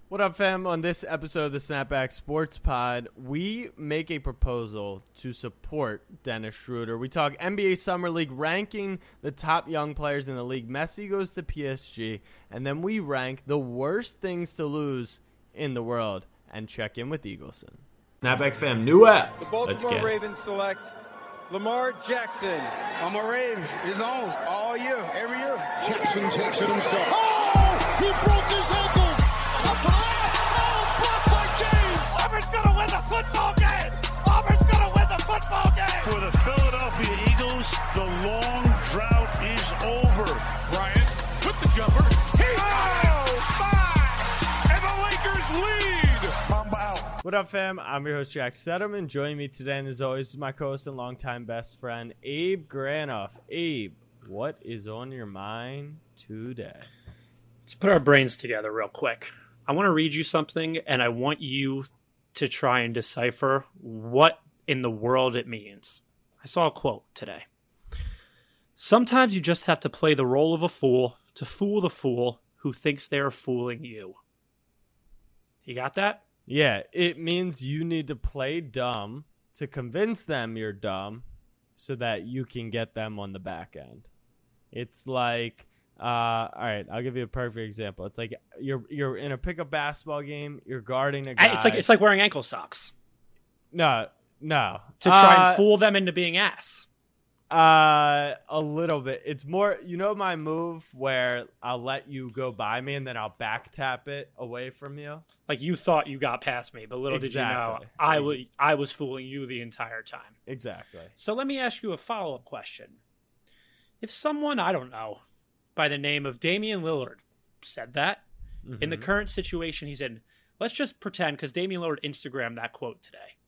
What up, fam? On this episode of the Snapback Sports Pod, we make a proposal to support Dennis Schroeder. We talk NBA Summer League, ranking the top young players in the league. Messi goes to PSG, and then we rank the worst things to lose in the world and check in with Eagleson. Snapback fam, new app. The Baltimore Ravens select Lamar Jackson. I'm a Raven. It's on all year, every year. Jackson takes it himself. Oh! He broke his ankles! Up the left! Oh, blocked by James! Auburn's gonna win the football game! Auburn's gonna win the football game! For the Philadelphia Eagles, the long drought is over. Bryant with the jumper. And the Lakers lead! Mamba out. What up, fam? I'm your host, Jack Settleman. Joining me today, and as always, is my co-host and longtime best friend, Abe Granoff. Abe, what is on your mind today? Let's put our brains together real quick. I want to read you something, and I want you to try and decipher what in the world it means. I saw a quote today. Sometimes you just have to play the role of a fool to fool the fool who thinks they're fooling you. You got that? Yeah, it means you need to play dumb to convince them you're dumb so that you can get them on the back end. It's like, all right, I'll give you a perfect example. It's like you're in a pickup basketball game, you're guarding a guy. It's like wearing ankle socks. No. To try and fool them into being ass. A little bit. It's more, my move where I'll let you go by me and then I'll back tap it away from you. Like you thought you got past me, but little did you know I was fooling you the entire time. Exactly. So let me ask you a follow-up question. If someone, I don't know, by the name of Damian Lillard said that, in the current situation he's in, let's just pretend, because Damian Lillard Instagrammed that quote today.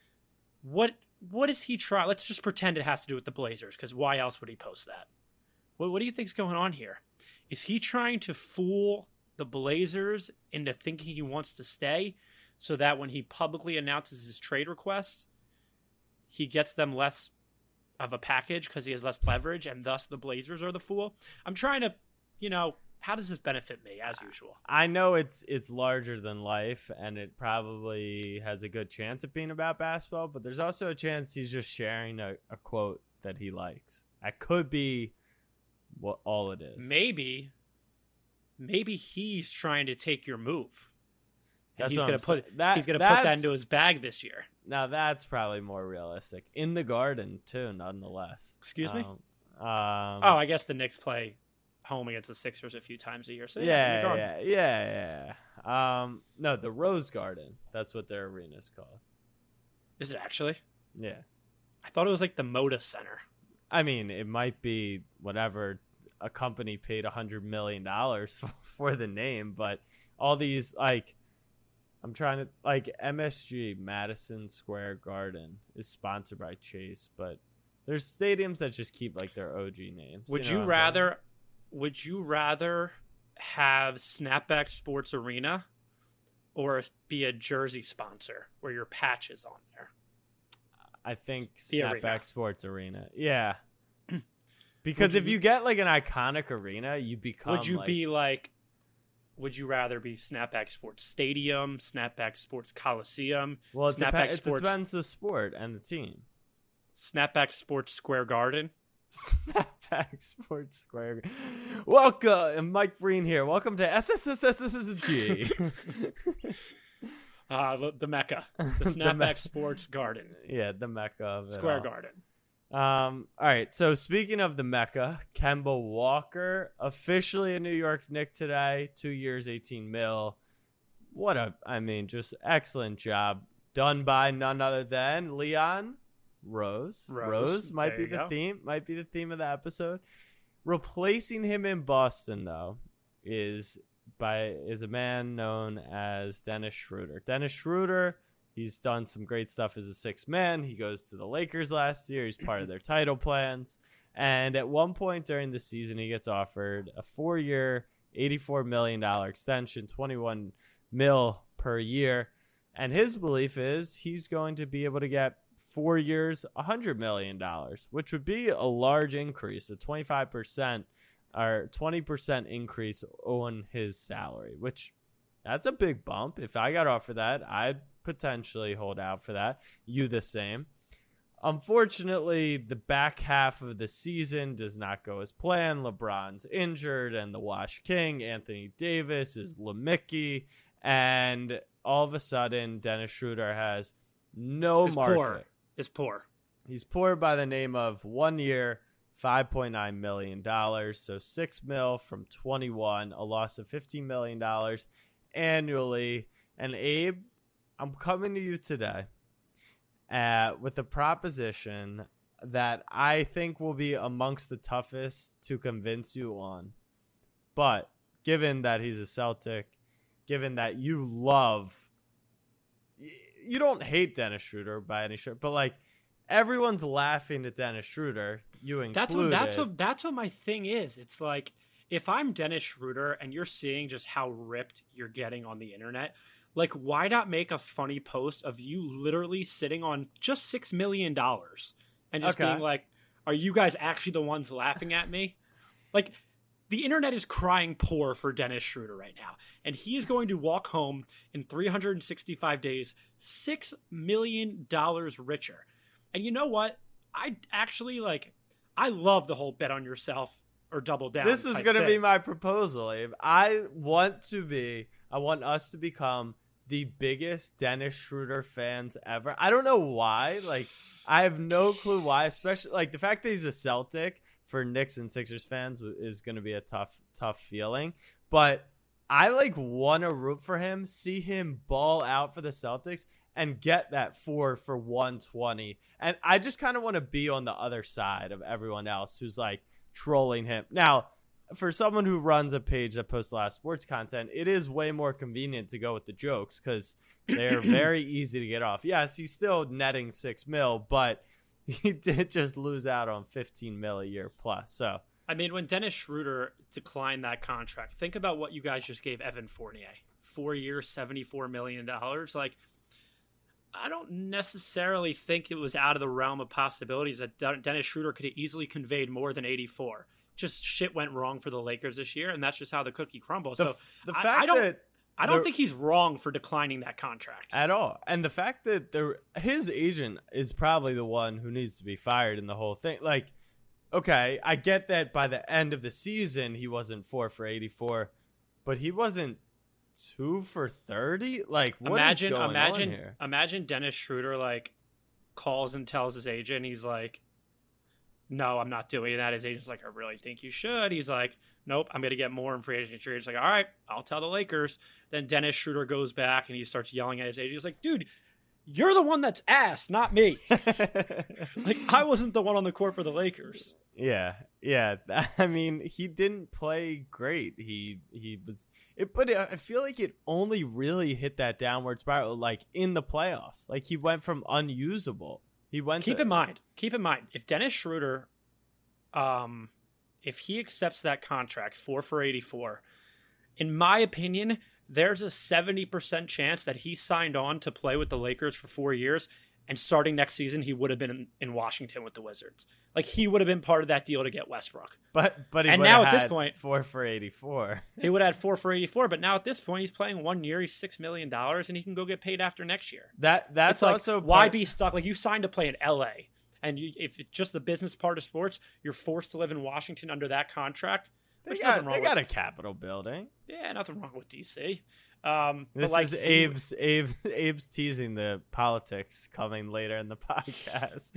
What is he trying? Let's just pretend it has to do with the Blazers, because why else would he post that? What do you think's going on here? Is he trying to fool the Blazers into thinking he wants to stay so that when he publicly announces his trade request, he gets them less of a package because he has less leverage and thus the Blazers are the fool? I'm trying to, how does this benefit me as usual? I know it's larger than life and it probably has a good chance of being about basketball, but there's also a chance he's just sharing a quote that he likes. That could be what all it is. Maybe he's trying to take your move. And he's going to put that into his bag this year. Now that's probably more realistic. In the Garden too, nonetheless. Excuse me? I guess the Knicks play home against the Sixers a few times a year. So yeah. No, the Rose Garden. That's what their arena is called. Is it actually? Yeah. I thought it was like the Moda Center. I mean, it might be whatever a company paid $100 million for the name, but all these I'm trying to MSG, Madison Square Garden, is sponsored by Chase, but there's stadiums that just keep their OG names. Would you rather have Snapback Sports Arena or be a jersey sponsor where your patch is on there? I think the Snapback arena. Sports Arena. Yeah. Because if you get an iconic arena, you become would you rather be Snapback Sports Stadium, Snapback Sports Coliseum, well, it Snapback Sports... depends the sport and the team. Snapback Sports Square Garden? Snapback Sports Square. Welcome, I'm Mike Breen here. Welcome to SSSSSG. The Mecca. The Snapback Sports Garden. Yeah, the Mecca of it Square all. Garden. All right, so speaking of the Mecca, Kemba Walker, officially a New York Knick today, 2 years, $18 million. Just excellent job done by none other than Leon Rose. Rose might be the theme. Might be the theme of the episode. Replacing him in Boston, though, is a man known as Dennis Schroeder. Dennis Schroeder, he's done some great stuff as a sixth man. He goes to the Lakers last year. He's part of their title plans. And at one point during the season, he gets offered a 4-year, $84 million extension, $21 million per year. And his belief is he's going to be able to get 4 years, $100 million, which would be a large increase, a 25% or 20% increase on his salary, which That's a big bump. If I got offered that, I'd potentially hold out for that. You the same. Unfortunately, the back half of the season does not go as planned. LeBron's injured, and the Wash King, Anthony Davis, is Lemicky, and all of a sudden, Dennis Schroeder has no market. Is poor. He's poor by the name of 1 year, $5.9 million, so $6 million from 21, a loss of $15 million annually. And Abe, I'm coming to you today with a proposition that I think will be amongst the toughest to convince you on. But given that he's a Celtic, given that you don't hate Dennis Schroeder by any stretch, but like everyone's laughing at Dennis Schroeder, you included. That's what my thing is. It's like, if I'm Dennis Schroeder and you're seeing just how ripped you're getting on the internet, like, why not make a funny post of you literally sitting on just $6 million and just being like, are you guys actually the ones laughing at me? Like, the internet is crying poor for Dennis Schroeder right now, and he is going to walk home in 365 days, $6 million richer. And you know what? I actually I love the whole bet on yourself or double down. This is going to be my proposal, Abe. I want us to become the biggest Dennis Schroeder fans ever. I don't know why. Like, I have no clue why, especially like the fact that he's a Celtic for Knicks and Sixers fans is going to be a tough feeling. But I want to root for him, see him ball out for the Celtics and get that 4 for 120. And I just kind of want to be on the other side of everyone else who's like trolling him. Now, for someone who runs a page that posts a lot of sports content, it is way more convenient to go with the jokes because they're very easy to get off. Yes, he's still netting $6 million, but he did just lose out on $15 million a year plus. So, I mean, when Dennis Schroeder declined that contract, think about what you guys just gave Evan Fournier. 4 years, $74 million. Like, I don't necessarily think it was out of the realm of possibilities that Dennis Schroeder could have easily conveyed more than 84. Just shit went wrong for the Lakers this year, and that's just how the cookie crumbles. I don't think he's wrong for declining that contract at all. And the fact that his agent is probably the one who needs to be fired in the whole thing. Like, okay, I get that by the end of the season he wasn't 4 for 84, but he wasn't 2 for 30. Like, what is going on here? Imagine Dennis Schroeder calls and tells his agent, he's like, no, I'm not doing that. His agent's like, I really think you should. He's like, nope, I'm going to get more in free agency. He's like, all right, I'll tell the Lakers. Then Dennis Schroeder goes back and he starts yelling at his agent. He's like, dude, you're the one that's ass, not me. I wasn't the one on the court for the Lakers. Yeah. I mean, he didn't play great. He was it, but I feel like it only really hit that downward spiral in the playoffs. Like, he went from unusable. Keep in mind, if Dennis Schroeder, if he accepts that contract 4 for 84, in my opinion, there's a 70% chance that he signed on to play with the Lakers for 4 years, and starting next season, he would have been in Washington with the Wizards. Like, he would have been part of that deal to get Westbrook. But he and would now have at this had point 4 for 84. He would have had 4 for 84, but now at this point, he's playing 1 year, he's $6 million, and he can go get paid after next year. That's also why be stuck? Like, you signed to play in LA, and if it's just the business part of sports, you're forced to live in Washington under that contract. They got a Capitol building. Yeah, nothing wrong with DC. This is Abe's teasing the politics coming later in the podcast.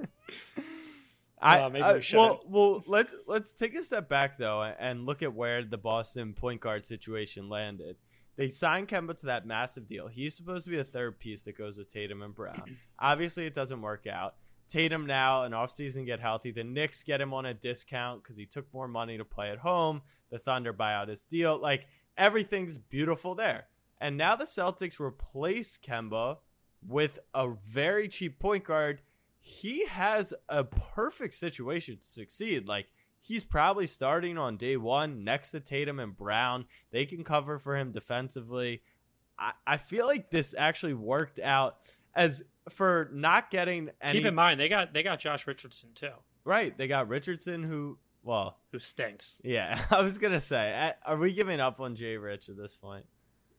Maybe we shouldn't. Well, let's take a step back though and look at where the Boston point guard situation landed. They signed Kemba to that massive deal. He's supposed to be the third piece that goes with Tatum and Brown. Obviously, it doesn't work out. Tatum now, an offseason, get healthy. The Knicks get him on a discount because he took more money to play at home. The Thunder buy out his deal. Like, everything's beautiful there. And now the Celtics replace Kemba with a very cheap point guard. He has a perfect situation to succeed. Like, he's probably starting on day one next to Tatum and Brown. They can cover for him defensively. I feel like this actually worked out as for not getting any. Keep in mind, they got Josh Richardson too. Right. They got Richardson who stinks. Yeah. I was going to say, are we giving up on Jay Rich at this point?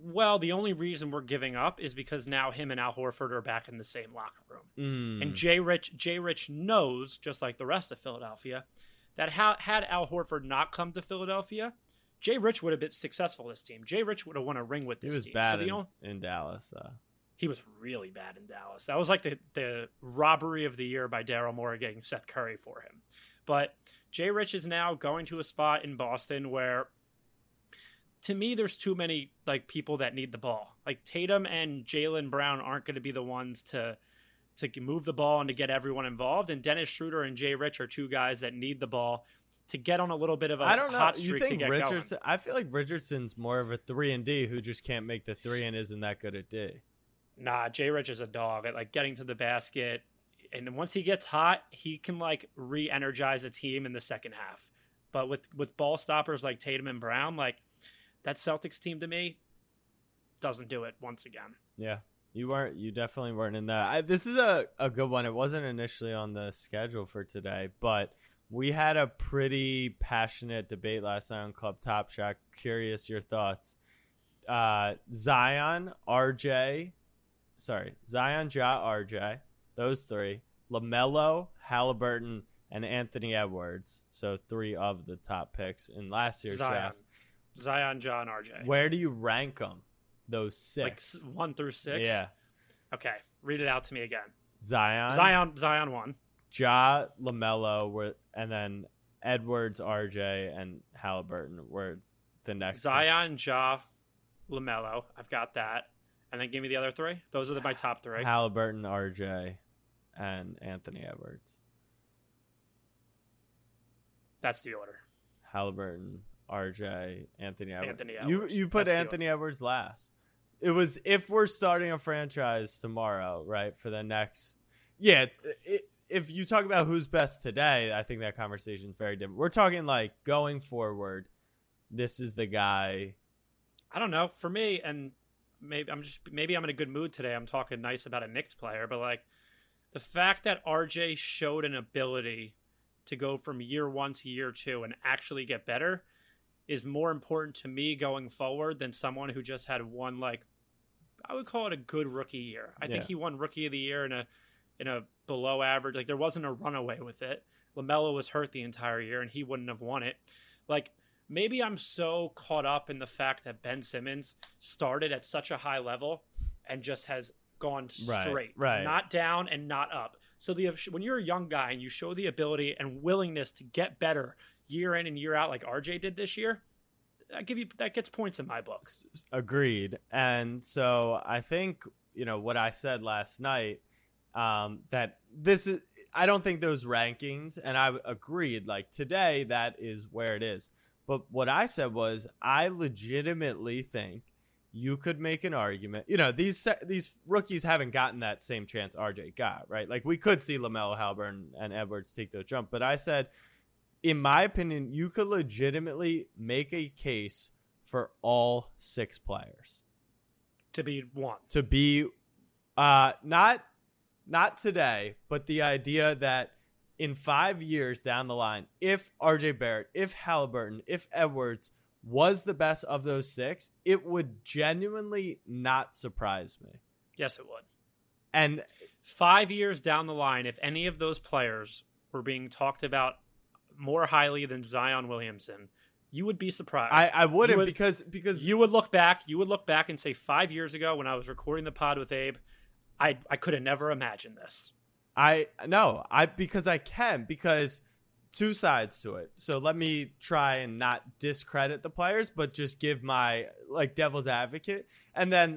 Well, the only reason we're giving up is because now him and Al Horford are back in the same locker room. And Jay Rich knows, just like the rest of Philadelphia, that had Al Horford not come to Philadelphia, Jay Rich would have been successful with this team. Jay Rich would have won a ring with this team. He was bad in Dallas, though. He was really bad in Dallas. That was like the robbery of the year by Daryl Morey getting Seth Curry for him. But Jay Rich is now going to a spot in Boston where, to me, there's too many like people that need the ball. Like Tatum and Jaylen Brown aren't going to be the ones to move the ball and to get everyone involved. And Dennis Schroeder and Jay Rich are two guys that need the ball to get on a little bit of a hot streak. You think to get Richardson? going. I feel like Richardson's more of a 3-and-D who just can't make the three and isn't that good at D. Nah, Jay Rich is a dog at like getting to the basket. And once he gets hot, he can like re-energize a team in the second half. But with ball stoppers like Tatum and Brown, like that Celtics team to me doesn't do it once again. Yeah, you definitely weren't in that. This is a good one. It wasn't initially on the schedule for today, but we had a pretty passionate debate last night on Club Top Shot. Curious your thoughts. Zion, Ja, RJ, those three, LaMelo, Halliburton, and Anthony Edwards. So 3 of the top picks in last year's draft. Zion, Ja, and RJ. Where do you rank them? Those 6, like 1 through 6. Yeah. Okay, read it out to me again. Zion 1. Ja, LaMelo and then Edwards, RJ, and Halliburton were the next. Zion, Ja, LaMelo. I've got that. And then give me the other 3. Those are my top 3. Halliburton, RJ, and Anthony Edwards. That's the order. Halliburton, RJ, Anthony Edwards. Anthony Edwards. You put Anthony Edwards last. It was if we're starting a franchise tomorrow, right, for the next. Yeah, if you talk about who's best today, I think that conversation is very different. We're talking like going forward. This is the guy. I don't know. For me, and maybe I'm in a good mood today. I'm talking nice about a Knicks player, but like the fact that RJ showed an ability to go from year 1 to year 2 and actually get better is more important to me going forward than someone who just had one, like, I would call it a good rookie year. I think he won Rookie of the Year in a below average. Like, there wasn't a runaway with it. LaMelo was hurt the entire year, and he wouldn't have won it. Like, maybe I'm so caught up in the fact that Ben Simmons started at such a high level and just has gone straight, right. Not down and not up. So when you're a young guy and you show the ability and willingness to get better year in and year out, like RJ did this year, that gets points in my books. Agreed. And so I think, what I said last night, that this is, I don't think those rankings, and I agreed, like today, that is where it is. But what I said was, I legitimately think you could make an argument. These rookies haven't gotten that same chance RJ got, right? Like we could see LaMelo, Halliburton, and Edwards take the jump. But I said, in my opinion, you could legitimately make a case for all 6 players to be one. To be, not today, but the idea that in 5 years down the line, if RJ Barrett, if Halliburton, if Edwards was the best of those 6, it would genuinely not surprise me. Yes, it would. And 5 years down the line, if any of those players were being talked about more highly than Zion Williamson, you would be surprised. I wouldn't, because you would look back and say 5 years ago when I was recording the pod with Abe, I could have never imagined this. Because two sides to it. So let me try and not discredit the players, but just give my devil's advocate. And then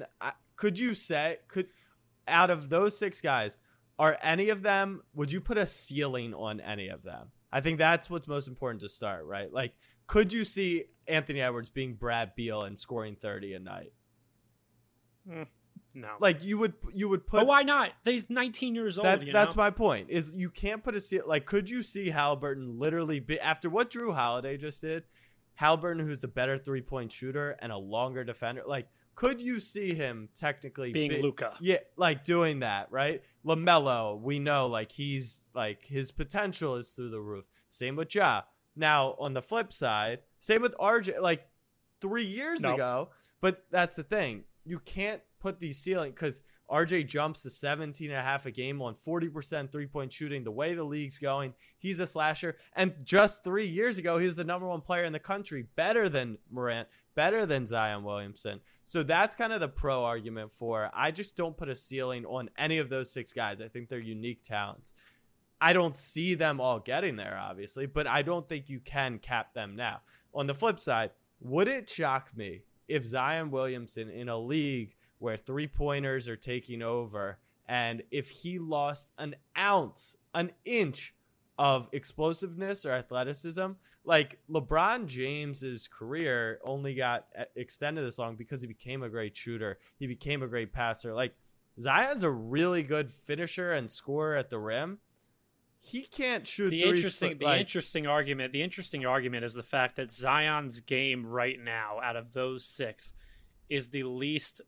out of those 6 guys, are any of them, would you put a ceiling on any of them? I think that's what's most important to start, right? Like, could you see Anthony Edwards being Brad Beal and scoring 30 a night? No. Like you would put. But why not? He's 19 years old. That's my point. Is you can't put a ceiling. Like, could you see Halliburton literally be, after what Drew Holiday just did? Halliburton, who's a better 3-point shooter and a longer defender, like, could you see him technically being Luka? Yeah, like doing that, right? LaMelo, we know, like, he's like his potential is through the roof. Same with Ja. Now on the flip side, same with RJ. Like, 3 years Nope. ago. But that's the thing. You can't put these ceiling because RJ jumps to 17.5 a game on 40% 3-point shooting. The way the league's going, he's a slasher. And just 3 years ago, he was the number one player in the country, better than Morant, better than Zion Williamson. So that's kind of the pro argument for. I just don't put a ceiling on any of those 6 guys. I think they're unique talents. I don't see them all getting there, obviously, but I don't think you can cap them now. On the flip side, would it shock me if Zion Williamson in a league where 3-pointers are taking over, and if he lost an inch of explosiveness or athleticism? Like, LeBron James's career only got extended this long because he became a great shooter. He became a great passer. Like, Zion's a really good finisher and scorer at the rim. He can't shoot The interesting argument is the fact that Zion's game right now, out of those 6, is the least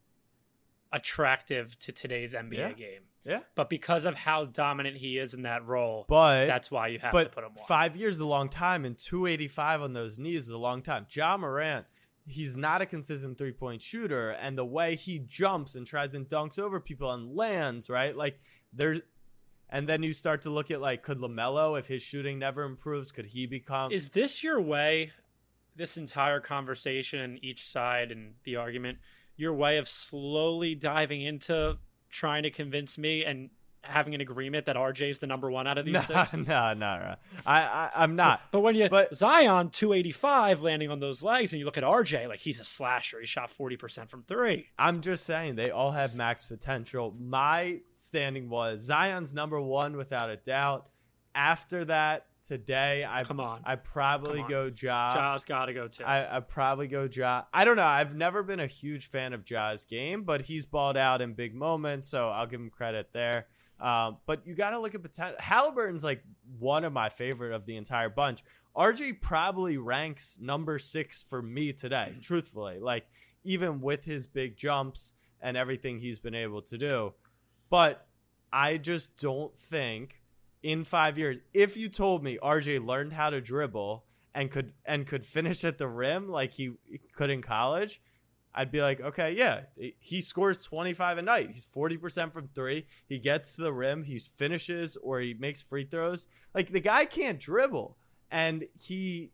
attractive to today's NBA game. Yeah. But because of how dominant he is in that role, But that's why you have to put him on. 5 years is a long time, and 285 on those knees is a long time. Ja Morant, he's not a consistent 3-point shooter, and the way he jumps and tries and dunks over people and lands, right? Like, there's. And then you start to look at, like, could LaMelo, if his shooting never improves, could he become? Is this your way, this entire conversation and each side and the argument, your way of slowly diving into trying to convince me and having an agreement that RJ is the number 1 out of these 6? No. I'm not. But when Zion 285 landing on those legs, and you look at RJ, like, he's a slasher. He shot 40% from 3. I'm just saying they all have max potential. My standing was Zion's number 1 without a doubt. After that, today, I probably go Ja. Ja's got to go too. I probably go Ja. I don't know. I've never been a huge fan of Ja's game, but he's balled out in big moments, so I'll give him credit there. But you got to look at potential. Halliburton's like one of my favorite of the entire bunch. RJ probably ranks number 6 for me today, truthfully, like even with his big jumps and everything he's been able to do. But I just don't think in 5 years, if you told me RJ learned how to dribble and could finish at the rim like he could in college, I'd be like, okay, yeah, he scores 25 a night. He's 40% from 3. He gets to the rim. He finishes or he makes free throws. Like, the guy can't dribble. And he's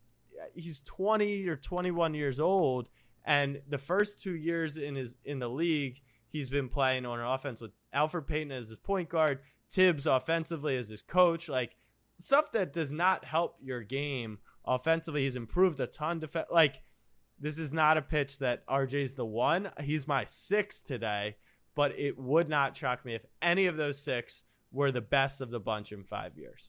20 or 21 years old. And the first 2 years in the league, he's been playing on an offense with Alfred Payton as his point guard, Tibbs offensively as his coach. Like, stuff that does not help your game offensively. He's improved a ton. Like, this is not a pitch that RJ's the 1. He's my 6 today, but it would not shock me if any of those 6 were the best of the bunch in 5 years.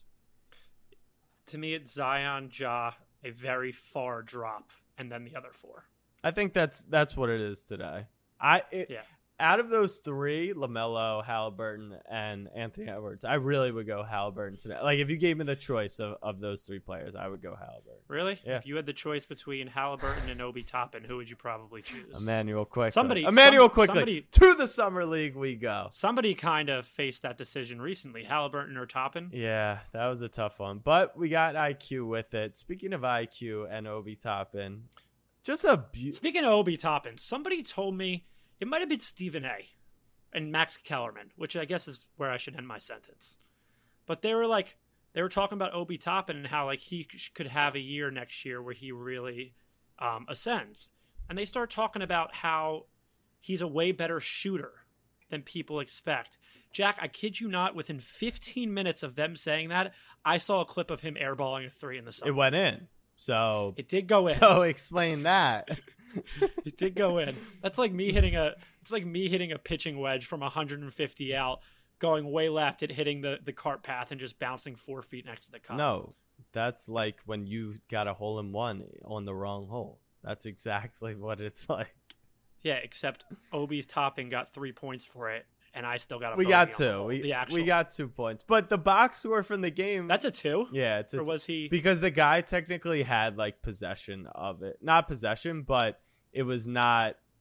To me, it's Zion, Ja, a very far drop, and then the other 4. I think that's what it is today. Out of those 3, LaMelo, Halliburton, and Anthony Edwards, I really would go Halliburton today. Like, if you gave me the choice of those 3 players, I would go Halliburton. Really? Yeah. If you had the choice between Halliburton and Obi Toppin, who would you probably choose? Emmanuel Quickly. Somebody to the summer league we go. Somebody kind of faced that decision recently, Halliburton or Toppin. Yeah, that was a tough one, but we got IQ with it. Speaking of IQ and Obi Toppin, Speaking of Obi Toppin, somebody told me it might have been Stephen A. and Max Kellerman, which I guess is where I should end my sentence. But they were talking about Obi Toppin and how, like, he could have a year next year where he really ascends. And they start talking about how he's a way better shooter than people expect. Jack, I kid you not, within 15 minutes of them saying that, I saw a clip of him airballing a 3 in the summer. It went in. So it did go in. So explain that. It did go in. That's like me hitting a pitching wedge from 150 out, going way left and hitting the cart path and just bouncing 4 feet next to the cup. No, that's like when you got a hole in one on the wrong hole. That's exactly what it's like. Yeah, except Obi's Toppin got 3 points for it, and I still got a We got 2. We got 2 points. But the box score from the game, that's a 2? Yeah, it's or was he? Because the guy technically had like possession of it. Not possession, but it was not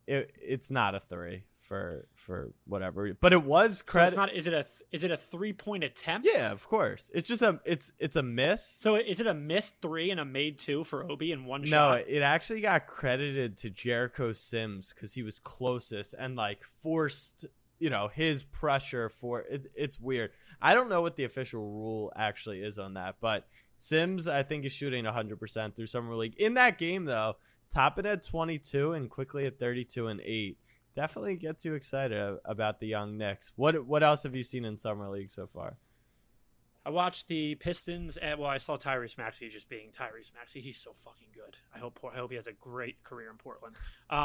it's not a 3 for whatever. But it was credit. So it's not. Is it a 3-point attempt? Yeah, of course. It's just it's a miss. So is it a missed 3 and a made 2 for Obi in one No, shot? it actually got credited to Jericho Sims because he was closest and like forced, his pressure for it. It's weird. I don't know what the official rule actually is on that, but Sims, I think, is shooting 100% through Summer League. In that game, though, Toppin at 22 and Quickly at 32 and 8 definitely gets you excited about the young Knicks. What else have you seen in Summer League so far? I watched the Pistons, and I saw Tyrese Maxey just being Tyrese Maxey. He's so fucking good. I hope he has a great career in Portland.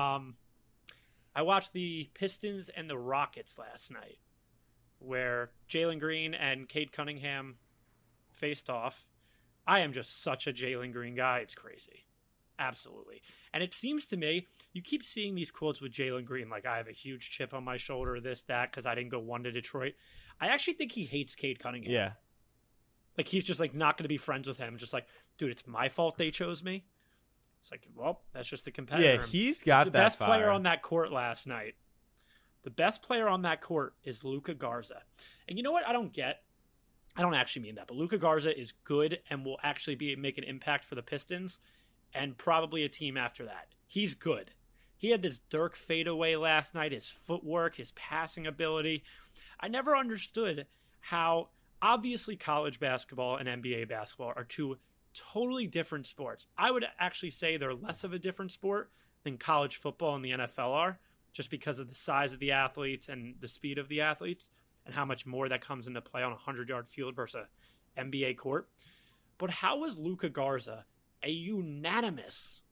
I watched the Pistons and the Rockets last night, where Jalen Green and Cade Cunningham faced off. I am just such a Jalen Green guy. It's crazy. Absolutely. And it seems to me, you keep seeing these quotes with Jalen Green, like I have a huge chip on my shoulder, this, that, because I didn't go 1 to Detroit. I actually think he hates Cade Cunningham. Yeah. Like he's just like not going to be friends with him. Just like, dude, it's my fault they chose me. It's like, well, that's just the competitor. Yeah, he's got the that best player fire. on that court last night. The best player on that court is Luka Garza. And you know what I don't get? I don't actually mean that, but Luka Garza is good and will actually make an impact for the Pistons and probably a team after that. He's good. He had this Dirk fadeaway last night, his footwork, his passing ability. I never understood how obviously college basketball and NBA basketball are two totally different sports. I would actually say they're less of a different sport than college football and the NFL are, just because of the size of the athletes and the speed of the athletes and how much more that comes into play on a 100-yard field versus a NBA court. But how was Luka Garza a unanimous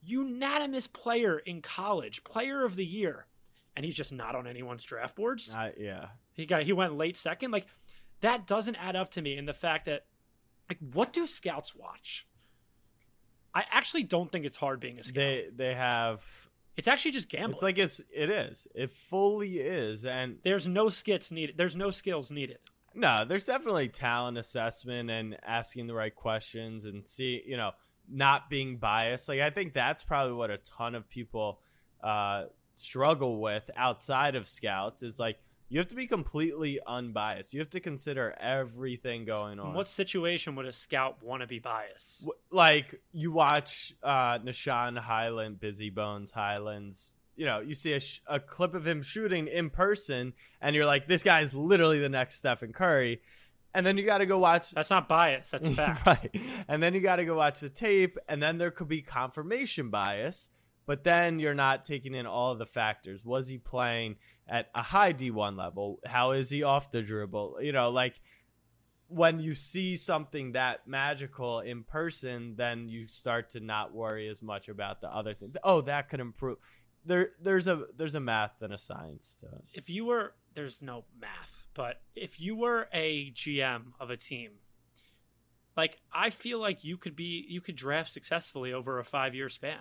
player in college, player of the year, and he's just not on anyone's draft boards? Yeah. He went late second. Like, that doesn't add up to me in the fact that, like, what do scouts watch? I actually don't think it's hard being a scout. They have... It's actually just gambling. It's like it is. It fully is. And there's no skits needed. There's no skills needed. No, there's definitely talent assessment and asking the right questions and not being biased. Like, I think that's probably what a ton of people struggle with outside of scouts is like, you have to be completely unbiased. You have to consider everything going on. In what situation would a scout want to be biased? Like, you watch Nashawn Highland, Busy Bones Highlands. You see a clip of him shooting in person, and you're like, this guy's literally the next Stephen Curry. And then you got to go watch. That's not bias. That's fact. Right. And then you got to go watch the tape, and then there could be confirmation bias. But then you're not taking in all of the factors. Was he playing at a high D1 level? How is he off the dribble? Like, when you see something that magical in person, then you start to not worry as much about the other things. Oh, that could improve. There's a math and a science to it. There's no math, but if you were a GM of a team, like, I feel like you could draft successfully over a 5-year span.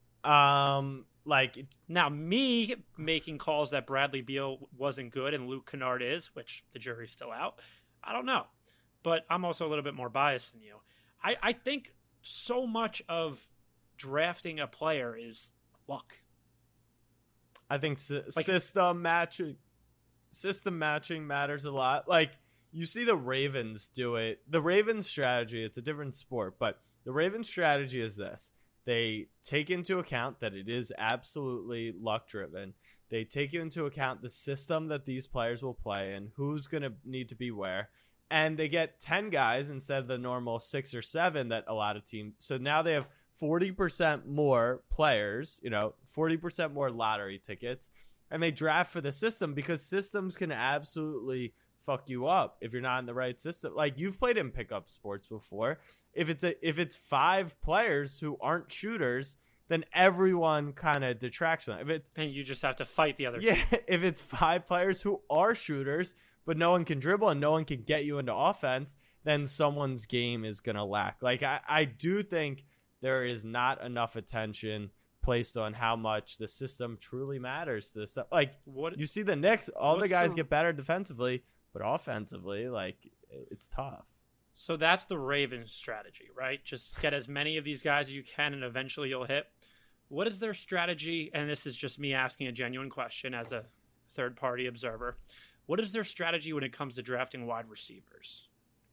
Like, now, me making calls that Bradley Beal wasn't good and Luke Kennard is, which the jury's still out, I don't know. But I'm also a little bit more biased than you. I think so much of drafting a player is luck. I think system matching matters a lot. Like, you see the Ravens do it. The Ravens strategy, it's a different sport, but the Ravens strategy is this. They take into account that it is absolutely luck driven. They take into account the system that these players will play in, who's going to need to be where. And they get 10 guys instead of the normal 6 or 7 that a lot of teams. So now they have 40% more players, 40% more lottery tickets. And they draft for the system because systems can absolutely fuck you up if you're not in the right system. Like, you've played in pickup sports before. If it's 5 players who aren't shooters, then everyone kind of detracts from it. And you just have to fight the other team. If it's 5 players who are shooters, but no one can dribble and no one can get you into offense, then someone's game is going to lack. Like, I do think there is not enough attention placed on how much the system truly matters to this stuff. Like, you see the Knicks, all the guys get better defensively, but offensively, like, it's tough. So that's the Ravens strategy, right? Just get as many of these guys as you can, and eventually you'll hit. What is their strategy? And this is just me asking a genuine question as a third-party observer. What is their strategy when it comes to drafting wide receivers?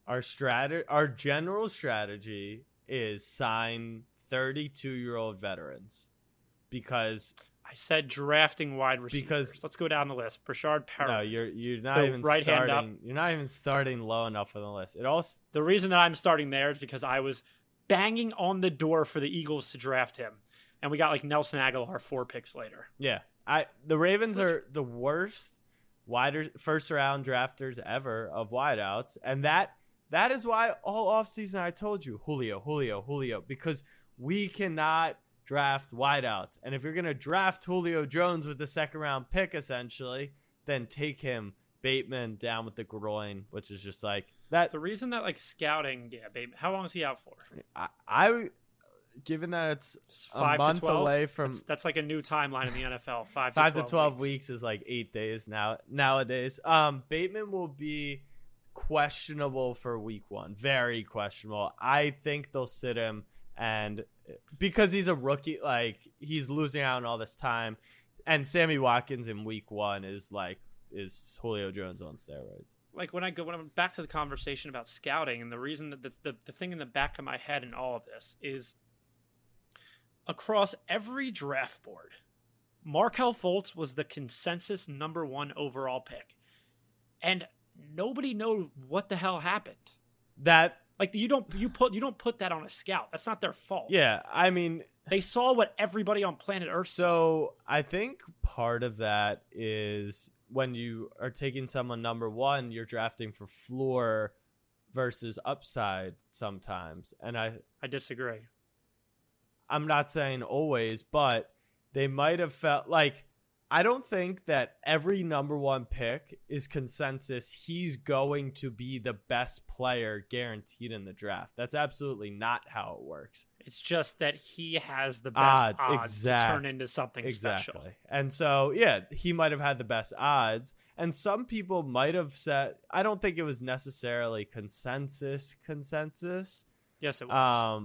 Our general strategy is sign 32-year-old veterans because I said drafting wide receivers. Because let's go down the list. Brashard Perriman. no, you're not even starting. You're not even starting low enough on the list. The reason that I'm starting there is because I was banging on the door for the Eagles to draft him, and we got like Nelson Aguilar 4 picks later. Yeah, the Ravens are the worst first round drafters ever of wideouts, and that is why all offseason I told you Julio, because we cannot draft wideouts. And if you're gonna draft Julio Jones with the second round pick, essentially, then take him. Bateman down with the groin, which is just like that. The reason that like scouting, Bateman, how long is he out for? I given that it's a 5 month to 12 away from that's like a new timeline in the NFL. 5 to 12 weeks is like 8 days nowadays. Bateman will be questionable for week 1, very questionable. I think they'll sit him, and because he's a rookie, like he's losing out on all this time, and Sammy Watkins in week 1 is Julio Jones on steroids. Like when I'm back to the conversation about scouting, and the reason that the thing in the back of my head in all of this is across every draft board, Markelle Fultz was the consensus number 1 overall pick, and nobody knows what the hell happened. That like you don't put that on a scout. That's not their fault. Yeah, I mean, they saw what everybody on planet Earth saw. So I think part of that is when you are taking someone number 1, you're drafting for floor versus upside sometimes. And I disagree. I'm not saying always, but they might have felt like, I don't think that every number 1 pick is consensus he's going to be the best player guaranteed in the draft. That's absolutely not how it works. It's just that he has the best odds to turn into something exactly. special. And so, yeah, he might have had the best odds. And some people might have said, I don't think it was necessarily consensus. Yes, it was.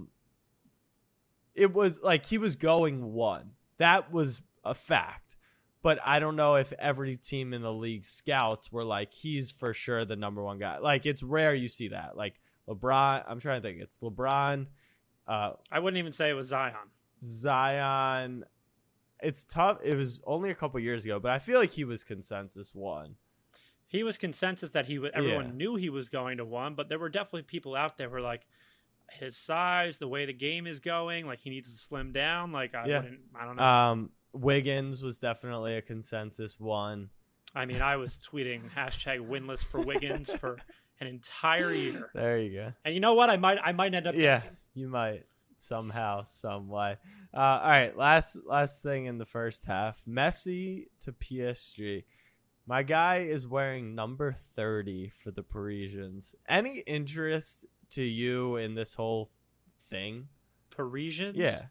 It was like he was going 1. That was a fact. But I don't know if every team in the league scouts were like, he's for sure the number 1 guy. Like, it's rare you see that. Like, LeBron, I'm trying to think. It's LeBron. I wouldn't even say it was Zion. It's tough. It was only a couple years ago, but I feel like he was consensus 1. He was consensus that everyone knew he was going to 1, but there were definitely people out there who were like, his size, the way the game is going, like he needs to slim down. Like I don't know. Wiggins was definitely a consensus 1. I mean, I was tweeting #winless for Wiggins for an entire year. There you go. And you know what? I might end up. Yeah, you might somehow, some way. All right, last thing in the first half. Messi to PSG. My guy is wearing number 30 for the Parisians. Any interest to you in this whole thing? Parisians? Yeah.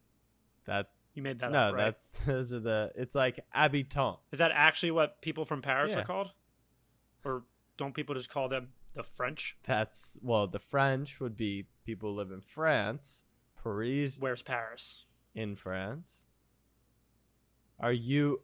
You made that up, right? Those are it's like habitants. Is that actually what people from Paris are called? Or don't people just call them the French? The French would be people who live in France. Paris. Where's Paris? In France. Are you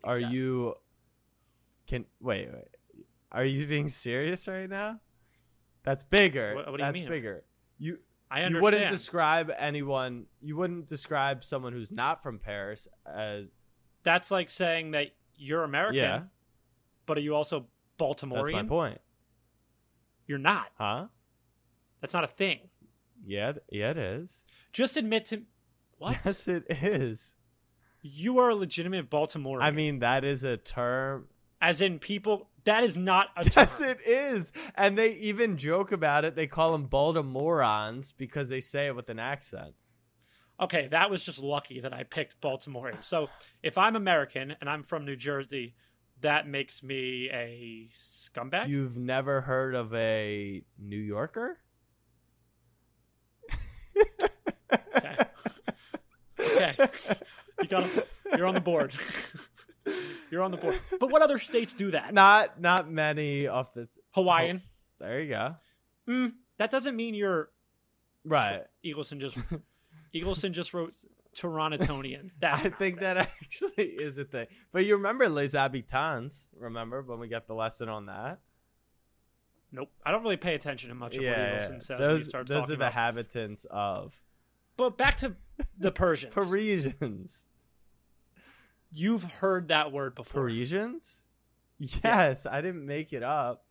are you being serious right now? That's bigger. What do you That's mean? bigger. I understand. You wouldn't describe anyone. You wouldn't describe someone who's not from Paris as. That's like saying that you're American, but are you also Baltimorean? That's my point. You're not. Huh? That's not a thing. Yeah, it is. Just admit to what? Yes, it is. You are a legitimate Baltimorean. I mean, that is a term. As in people, that is not a term. Yes, it is. And they even joke about it. They call them Baltimoreans because they say it with an accent. Okay, that was just lucky that I picked Baltimorean. So if I'm American and I'm from New Jersey, that makes me a scumbag? You've never heard of a New Yorker? Okay. You're on the board. You're on the board. But what other states do that? Not many off the Hawaiian. There you go. That doesn't mean you're right. Eagleson just wrote Torontoonians. I think that actually is a thing. But you remember Les Habitants, remember, when we got the lesson on that? Nope. I don't really pay attention to much of what Eagleson says when he starts those talking are the about. habitants of. But back to the Persians. Parisians. You've heard that word before. Parisians? Yes, I didn't make it up.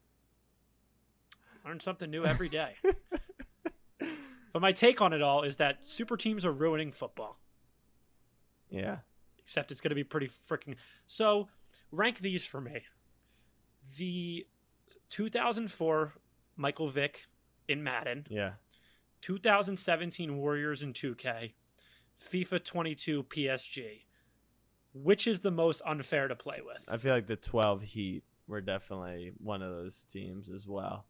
Learn something new every day. But my take on it all is that super teams are ruining football. Yeah. Except it's going to be pretty freaking... So, rank these for me. The 2004 Michael Vick in Madden. Yeah. 2017 Warriors in 2K. FIFA 22 PSG. Which is the most unfair to play with? I feel like the 12 Heat were definitely one of those teams as well.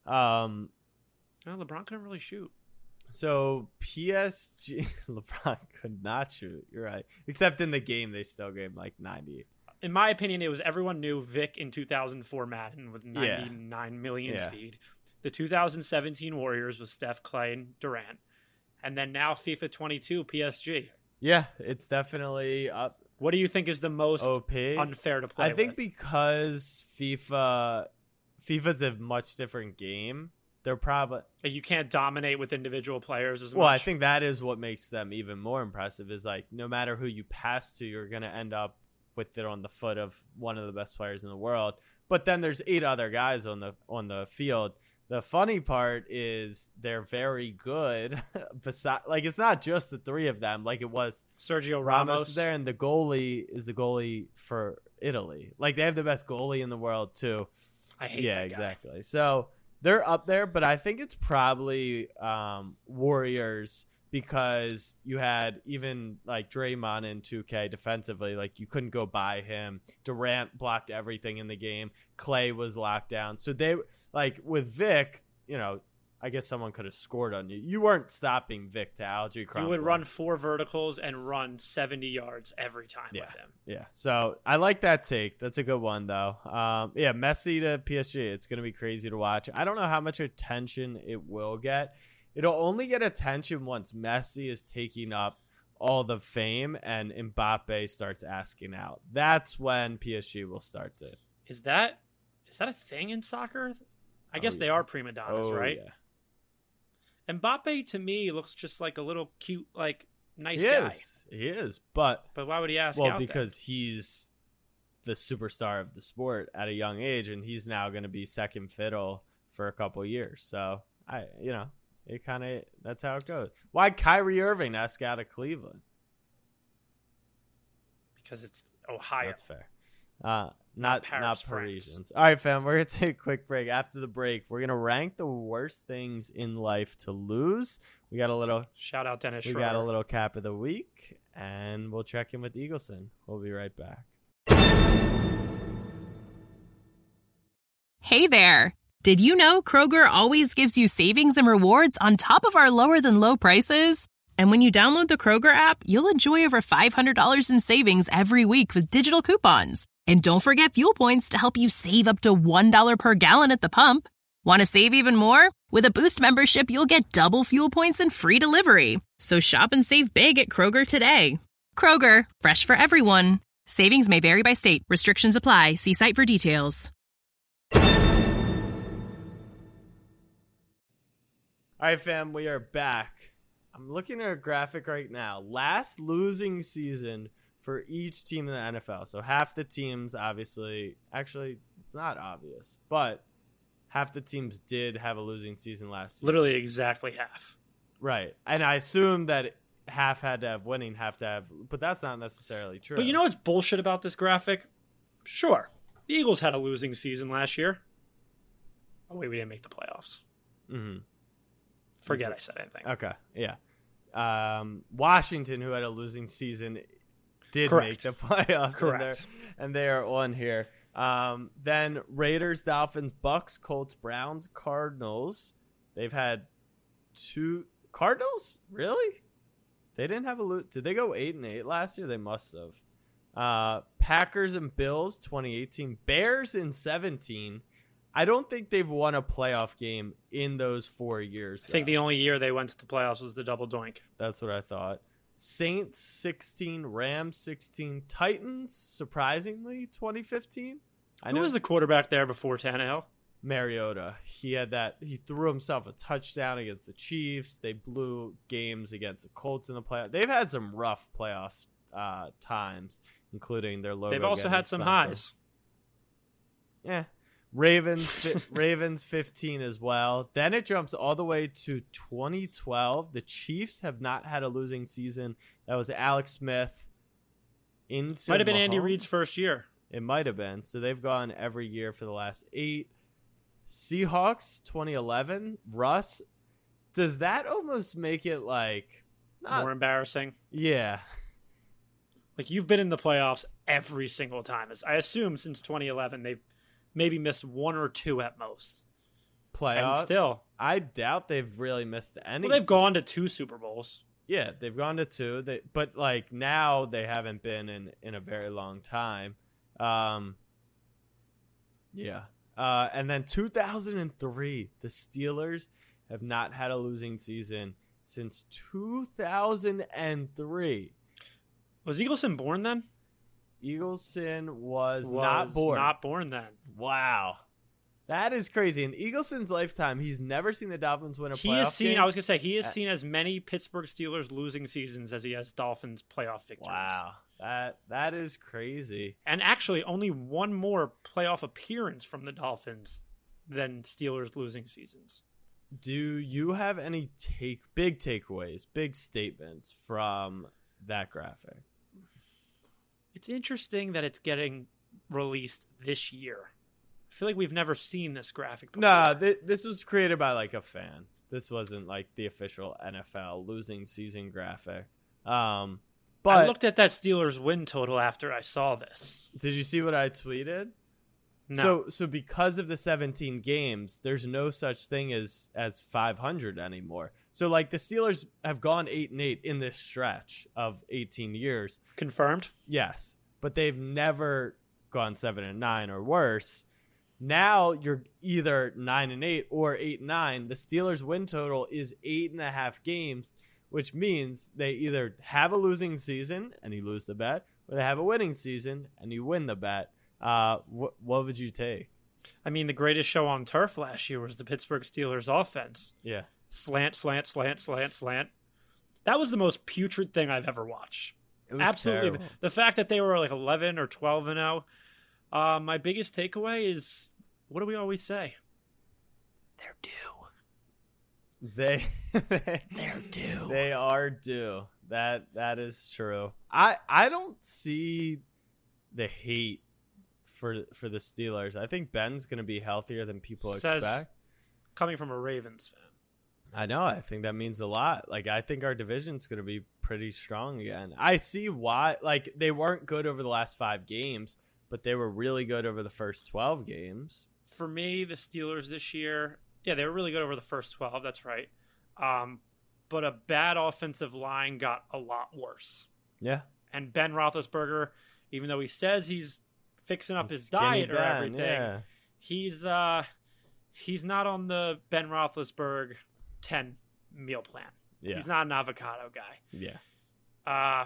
LeBron couldn't really shoot. So PSG, LeBron could not shoot. You're right. Except in the game, they still gave like 90. In my opinion, it was everyone knew Vic in 2004 Madden with 99 million speed. The 2017 Warriors with Steph, Clay, and Durant. And then now FIFA 22 PSG. Yeah, it's definitely up. What do you think is the most OP unfair to play I think with? because FIFA's a much different game. They're probably You can't dominate with individual players as much. well. I think that is what makes them even more impressive. Is like no matter who you pass to, you're gonna end up with it on the foot of one of the best players in the world. But then there's 8 other guys on the field. The funny part is they're very good. Besides, like it's not just the 3 of them. Like it was Sergio Ramos Ramos is there, and the goalie is the goalie for Italy. Like they have the best goalie in the world too. I hate Yeah, that guy. exactly. So they're up there, but I think it's probably Warriors because you had even like Draymond in 2K defensively, like you couldn't go by him. Durant blocked everything in the game. Clay was locked down. So they like with Vic, you know, I guess someone could have scored on you. You weren't stopping Vic to Algae Crumpler. You would run 4 verticals and run 70 yards every time with him. Yeah. So I like that take. That's a good one, though. Yeah, Messi to PSG. It's going to be crazy to watch. I don't know how much attention it will get. It'll only get attention once Messi is taking up all the fame and Mbappe starts asking out. That's when PSG will start to. Is that a thing in soccer? I guess they are prima donnas, right? Yeah. Mbappe to me looks just like a little cute, like nice He guy. He is, but why would he ask well, out because he's the superstar of the sport at a young age, and he's now going to be second fiddle for a couple years. So it kind of that's how it goes. Why Kyrie Irving ask out of Cleveland? Because it's Ohio. That's fair. Not Paris, Parisians. All right, fam. We're gonna take a quick break. After the break, we're gonna rank the worst things in life to lose. We got a little shout out Dennis. We Schroeder. got a little cap of the week, and we'll check in with Eagleson. We'll be right back. Hey there. Did you know Kroger always gives you savings and rewards on top of our lower than low prices? And when you download the Kroger app, you'll enjoy over $500 in savings every week with digital coupons. And don't forget fuel points to help you save up to $1 per gallon at the pump. Want to save even more? With a Boost membership, you'll get double fuel points and free delivery. So shop and save big at Kroger today. Kroger, fresh for everyone. Savings may vary by state. Restrictions apply. See site for details. All right, fam, we are back. I'm looking at a graphic right now. Last losing season for each team in the NFL. So half the teams, obviously, actually, it's not obvious, but half the teams did have a losing season last season. Literally exactly half. Right. And I assume that half had to have winning, half to have, but that's not necessarily true. But you know what's bullshit about this graphic? Sure. The Eagles had a losing season last year. Oh, wait, we didn't make the playoffs. Mm-hmm. Forget I said anything. Okay, yeah. Washington, who had a losing season, did Correct. make the playoffs. Correct. And they are on here. Then Raiders, Dolphins, Bucks, Colts, Browns, Cardinals. They've had 2 Cardinals? Really? They didn't have a did they go 8-8 last year? They must have. Packers and Bills 2018, Bears in 17. I don't think they've won a playoff game in those 4 years. I think the only year they went to the playoffs was the double doink. That's what I thought. Saints 16, Rams 16, Titans, surprisingly, 2015. Who was the quarterback there before Tannehill? Mariota. He threw himself a touchdown against the Chiefs. They blew games against the Colts in the playoffs. They've had some rough playoff times, including their logo. They've also had some highs. Yeah. Ravens 15 as well. Then it jumps all the way to 2012. The Chiefs have not had a losing season. That was Alex Smith. Might have been Andy Reid's first year. It might have been. So they've gone every year for the last 8. Seahawks 2011. Russ, does that almost make it like more embarrassing? Yeah. Like, you've been in the playoffs every single time. I assume since 2011 they've maybe missed 1 or 2 at most. Playoff? And still. I doubt they've really missed any. Well, they've gone to 2 Super Bowls. Yeah, they've gone to 2. But like now they haven't been in a very long time. Yeah. And then 2003, the Steelers have not had a losing season since 2003. Was Eagleson born then? Eagleson was not born. Not born then. Wow. That is crazy. In Eagleson's lifetime, he's never seen the Dolphins win a playoff game. I was going to say, he has seen as many Pittsburgh Steelers losing seasons as he has Dolphins playoff victories. Wow. That is crazy. And actually, only one more playoff appearance from the Dolphins than Steelers losing seasons. Do you have any big takeaways, big statements from that graphic? It's interesting that it's getting released this year. I feel like we've never seen this graphic before. Nah, this was created by like a fan. This wasn't like the official NFL losing season graphic. But I looked at that Steelers win total after I saw this. Did you see what I tweeted? No. So because of the 17 games, there's no such thing as 500 anymore. So like the Steelers have gone 8-8 in this stretch of 18 years. Confirmed? Yes, but they've never gone 7-9 or worse. Now you're either 9-8 or 8-9. The Steelers win total is 8.5 games, which means they either have a losing season and you lose the bet, or they have a winning season and you win the bet. What would you take? I mean, the greatest show on turf last year was the Pittsburgh Steelers offense. Yeah. Slant, slant, slant, slant, slant. That was the most putrid thing I've ever watched. It was absolutely terrible. The fact that they were like 11 or 12-0. My biggest takeaway is, what do we always say? They're due. They're due. They are due. That is true. I don't see the hate for the Steelers. I think Ben's going to be healthier than people expect. Coming from a Ravens fan. I know. I think that means a lot. Like, I think our division's going to be pretty strong again. I see why. Like, they weren't good over the last 5 games, but they were really good over the first 12 games. For me, the Steelers this year, yeah, they were really good over the first 12. That's right. But a bad offensive line got a lot worse. Yeah. And Ben Roethlisberger, even though he says he's fixing up his diet or everything, he's not on the Ben Roethlisberger 10 meal plan. Yeah. He's not an avocado guy. Yeah. I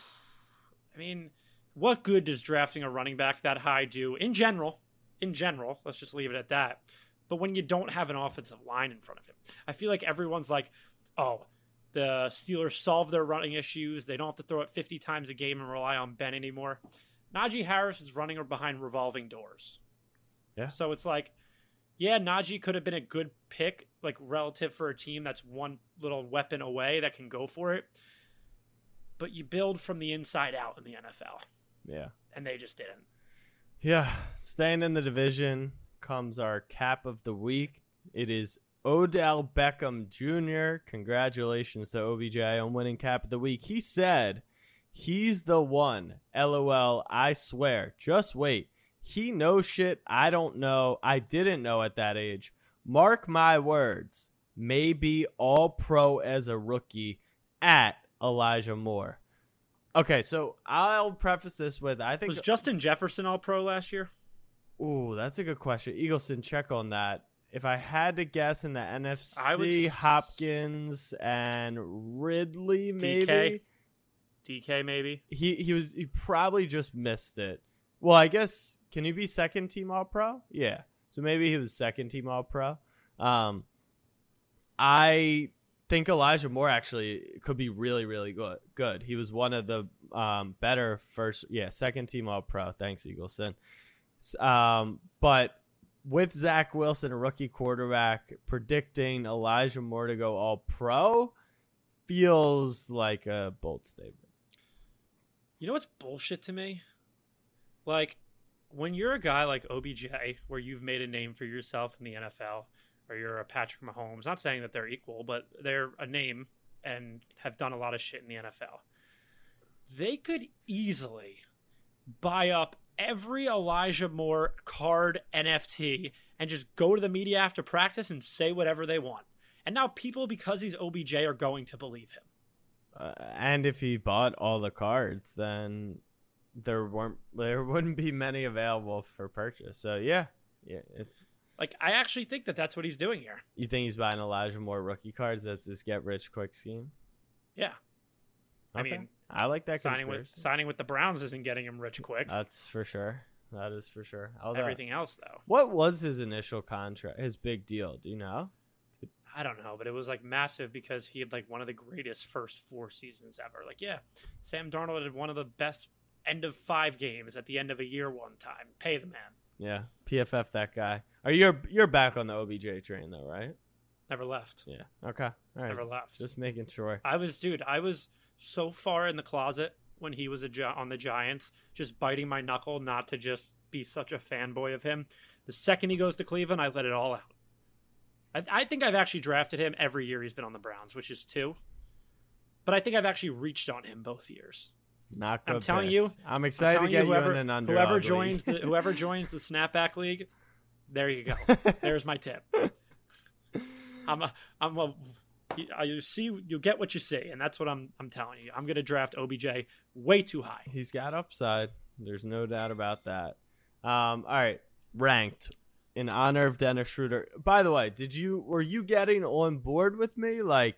mean, what good does drafting a running back that high do in general? Let's just leave it at that. But when you don't have an offensive line in front of him, I feel like everyone's like, oh, the Steelers solve their running issues. They don't have to throw it 50 times a game and rely on Ben anymore. Najee Harris is running behind revolving doors. Yeah. So it's like, yeah, Najee could have been a good pick, like relative for a team that's one little weapon away that can go for it. But you build from the inside out in the NFL. Yeah. And they just didn't. Yeah. Staying in the division comes our cap of the week. It is Odell Beckham Jr. Congratulations to OBJ on winning cap of the week. He said he's the one. LOL, I swear. Just wait. He knows shit I don't know. I didn't know at that age. Mark my words. Maybe all pro as a rookie at Elijah Moore. Okay, so I'll preface this with I think was Justin Jefferson all pro last year? Ooh, that's a good question. Eagleson, check on that. If I had to guess in the NFC, Hopkins and Ridley, maybe. DK. DK maybe. He probably just missed it. Well, I guess, can he be second team All-Pro? Yeah. So maybe he was second team All-Pro. I think Elijah Moore actually could be really, really good. He was one of the better second team All-Pro. Thanks, Eagleson. But with Zach Wilson, a rookie quarterback, predicting Elijah Moore to go All-Pro feels like a bold statement. You know what's bullshit to me? Like, when you're a guy like OBJ, where you've made a name for yourself in the NFL, or you're a Patrick Mahomes, not saying that they're equal, but they're a name and have done a lot of shit in the NFL. They could easily buy up every Elijah Moore card NFT and just go to the media after practice and say whatever they want. And now people, because he's OBJ, are going to believe him. And if he bought all the cards, then there wouldn't be many available for purchase. So yeah, it's like, I actually think that that's what he's doing here. You think he's buying Elijah Moore rookie cards? That's his get rich quick scheme. Yeah, okay. I mean, I like that. Signing with the Browns isn't getting him rich quick. That's for sure. That is for sure. Everything else, though. What was his initial contract? His big deal? Do you know? I don't know, but it was like massive because he had like one of the greatest first 4 seasons ever. Like, yeah, Sam Darnold had one of the best end of 5 games at the end of a year one time. Pay the man. Yeah, PFF that guy. You're back on the OBJ train though, right? Never left. Yeah. Okay. All right. Never left. Just making sure. I was so far in the closet when he was on the Giants, just biting my knuckle not to just be such a fanboy of him. The second he goes to Cleveland, I let it all out. I think I've actually drafted him every year he's been on the Browns, which is 2. But I think I've actually reached on him both years. Not good. I'm telling you. I'm excited to get you in an underdog whoever joins the Snapback League, there you go. There's my tip. You get what you see, and that's what I'm telling you. I'm going to draft OBJ way too high. He's got upside. There's no doubt about that. All right, ranked in honor of Dennis Schroeder. By the way, were you getting on board with me, like,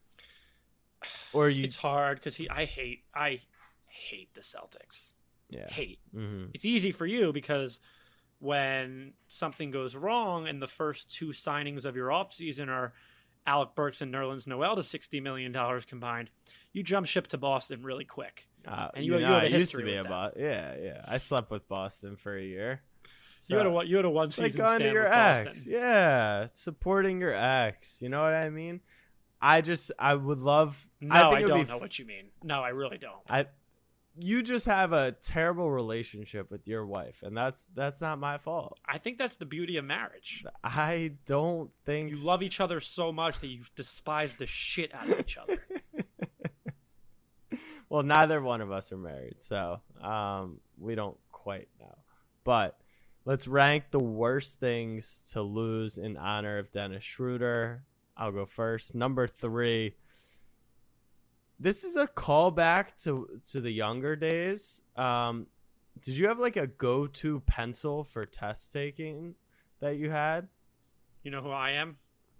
or you? It's hard because I hate the Celtics. Yeah, hate. Mm-hmm. It's easy for you because when something goes wrong and the first 2 signings of your offseason are Alec Burks and Nerlens Noel to $60 million combined, you jump ship to Boston really quick. And you have a history with that. Yeah. I slept with Boston for a year. So, you had a 1 season like stand your with ex. Boston. Yeah, supporting your ex. You know what I mean? I would love. No, I don't know what you mean. No, I really don't. You just have a terrible relationship with your wife, and that's not my fault. I think that's the beauty of marriage. I don't think you love each other so much that you despise the shit out of each other. Well, neither one of us are married, so we don't quite know. But let's rank the worst things to lose in honor of Dennis Schroeder. I'll go first. Number 3. This is a callback to the younger days. Did you have like a go-to pencil for test taking that you had? You know who I am?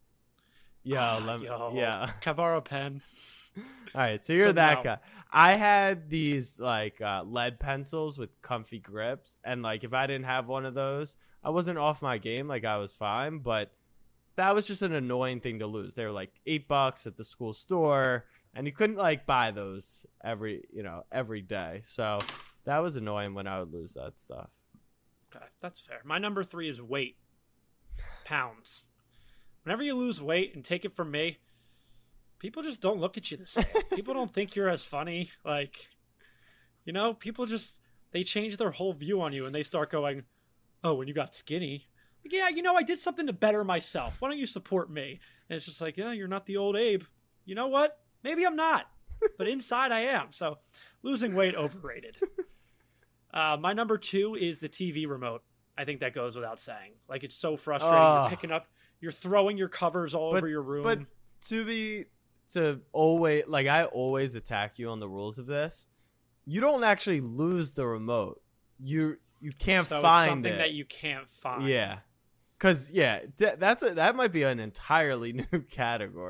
Yeah. Can I borrow a pen? All right, so you're that guy. I had these like lead pencils with comfy grips, and like if I didn't have one of those, I wasn't off my game. Like I was fine, but that was just an annoying thing to lose. They were like $8 at the school store, and you couldn't like buy those every day. So that was annoying when I would lose that stuff. Okay, that's fair. My number 3 is weight. Pounds. Whenever you lose weight, and take it from me, people just don't look at you the same. People don't think you're as funny. Like, people just, they change their whole view on you, and they start going, oh, when you got skinny. Like, yeah, I did something to better myself. Why don't you support me? And it's just like, yeah, you're not the old Abe. You know what? Maybe I'm not, but inside I am. So losing weight, overrated. My number 2 is the TV remote. I think that goes without saying. Like, it's so frustrating. You're throwing your covers all over your room. But to always, like, I always attack you on the rules of this. You don't actually lose the remote. You can't find it's something it. that you can't find. Yeah. Because, that might be an entirely new category.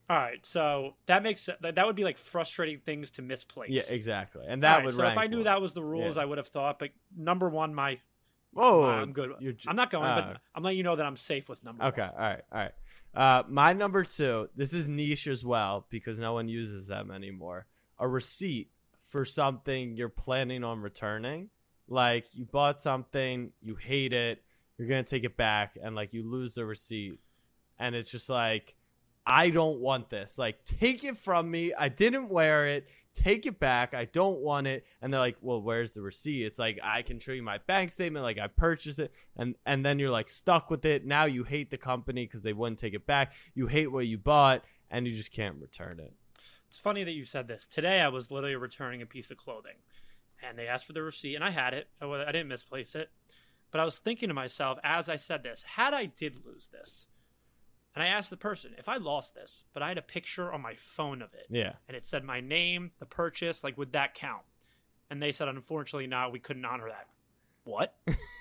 All right, so that would be like frustrating things to misplace. Yeah, exactly. And that would so rank if I knew one. that was the rules, Yeah. I would have thought. But number one, Whoa, I'm good. I'm not going, but I'm letting you know that I'm safe with number okay, one. all right. My number 2. This is niche as well because no one uses them anymore. A receipt for something you're planning on returning. Like you bought something, you hate it, you're gonna take it back, and like you lose the receipt, and it's just like, I don't want this. Like, take it from me. I didn't wear it. Take it back. I don't want it. And they're like, well, where's the receipt? It's like, I can show you my bank statement. Like, I purchased it. And then you're like stuck with it. Now you hate the company because they wouldn't take it back. You hate what you bought and you just can't return it. It's funny that you said this. Today, I was literally returning a piece of clothing and they asked for the receipt and I had it. I didn't misplace it. But I was thinking to myself, as I said this, had I did lose this, and I asked the person, if I lost this, but I had a picture on my phone of it, Yeah. and it said my name, the purchase, like, would that count? And they said, unfortunately not, we couldn't honor that. What?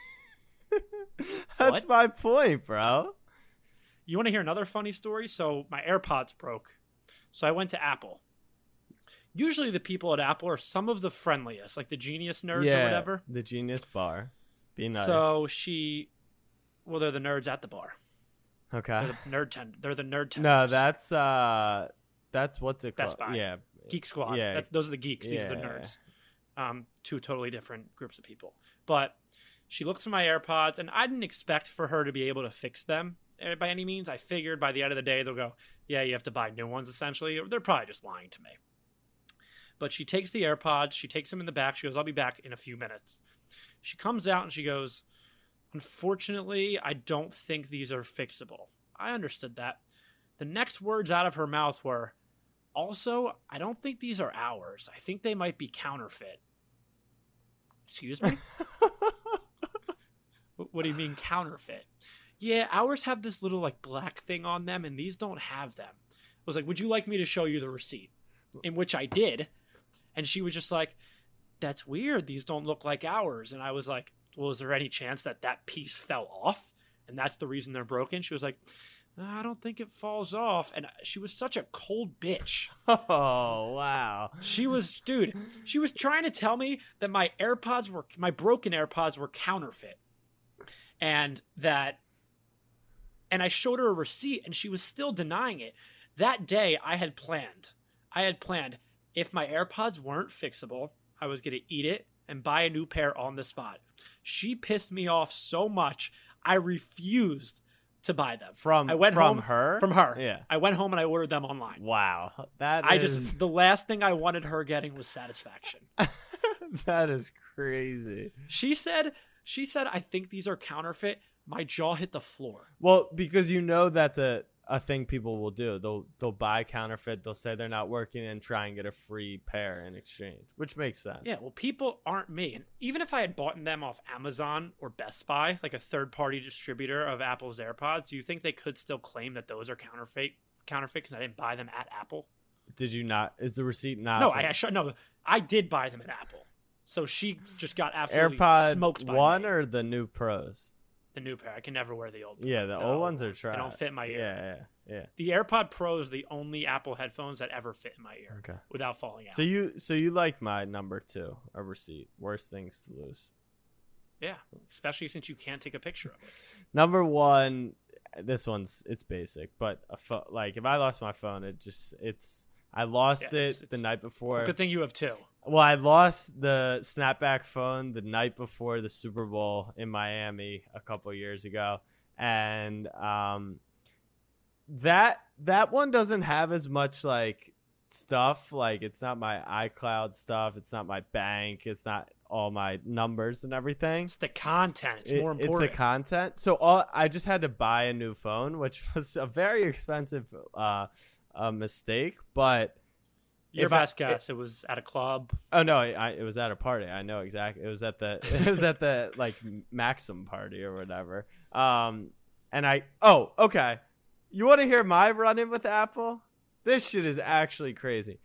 That's What? my point, bro. You want to hear another funny story? So my AirPods broke. So I went to Apple. Usually the people at Apple are some of the friendliest, like the genius nerds or whatever. The Genius Bar. Be nice. So they're the nerds at the bar. Okay. They're the nerd tenders. No, that's what's it called? Best Buy. Yeah. Geek Squad. Yeah. Those are the geeks. These are the Yeah. nerds. Two totally different groups of people. But she looks at my AirPods, and I didn't expect for her to be able to fix them by any means. I figured by the end of the day, they'll go, yeah, you have to buy new ones, essentially. Or they're probably just lying to me. But she takes the AirPods. She takes them in the back. She goes, I'll be back in a few minutes. She comes out, and she goes, unfortunately, I don't think these are fixable. I understood that. The next words out of her mouth were, also, I don't think these are ours. I think they might be counterfeit. Excuse me? What do you mean counterfeit? Yeah, ours have this little like black thing on them and these don't have them. I was like, would you like me to show you the receipt? In which I did. And she was just like, that's weird. These don't look like ours. And I was like, well, is there any chance that piece fell off? And that's the reason they're broken? She was like, I don't think it falls off. And she was such a cold bitch. Oh, wow. She was trying to tell me that my broken AirPods were counterfeit. And I showed her a receipt and she was still denying it. That day I had planned if my AirPods weren't fixable, I was going to eat it and buy a new pair on the spot. She pissed me off so much, I refused to buy them. From her? From her. Yeah. I went home and I ordered them online. Wow. The last thing I wanted her getting was satisfaction. That is crazy. She said, I think these are counterfeit. My jaw hit the floor. Well, because that's a thing people will do. They'll buy counterfeit, they'll say they're not working and try and get a free pair in exchange, which makes sense. Yeah, well, people aren't me. And even if I had bought them off Amazon or Best Buy, like a third-party distributor of Apple's AirPods, do you think they could still claim that those are counterfeit because I didn't buy them at Apple? Did you not? Is the receipt not? No, I did buy them at Apple. So she just got absolutely AirPod smoked by 1 me. or the new Pros? The new pair. I can never wear the old pair. Yeah, the old ones are trash. They don't fit in my ear. Yeah. The AirPod Pro is the only Apple headphones that ever fit in my ear without falling out. So you like my number 2, a receipt. Worst things to lose. Yeah, especially since you can't take a picture of it. Number 1, it's basic, but like if I lost my phone, I lost it the night before. Good thing you have 2. Well, I lost the snapback phone the night before the Super Bowl in Miami a couple of years ago, and that one doesn't have as much like stuff. Like it's not my iCloud stuff. It's not my bank. It's not all my numbers and everything. It's the content. It's more important. It's the content. So I just had to buy a new phone, which was a very expensive mistake, but. Your best guess. It was at a club. Oh no, it was at a party. I know exactly. It was at the like Maxim party or whatever. Okay. You want to hear my run-in with Apple? This shit is actually crazy.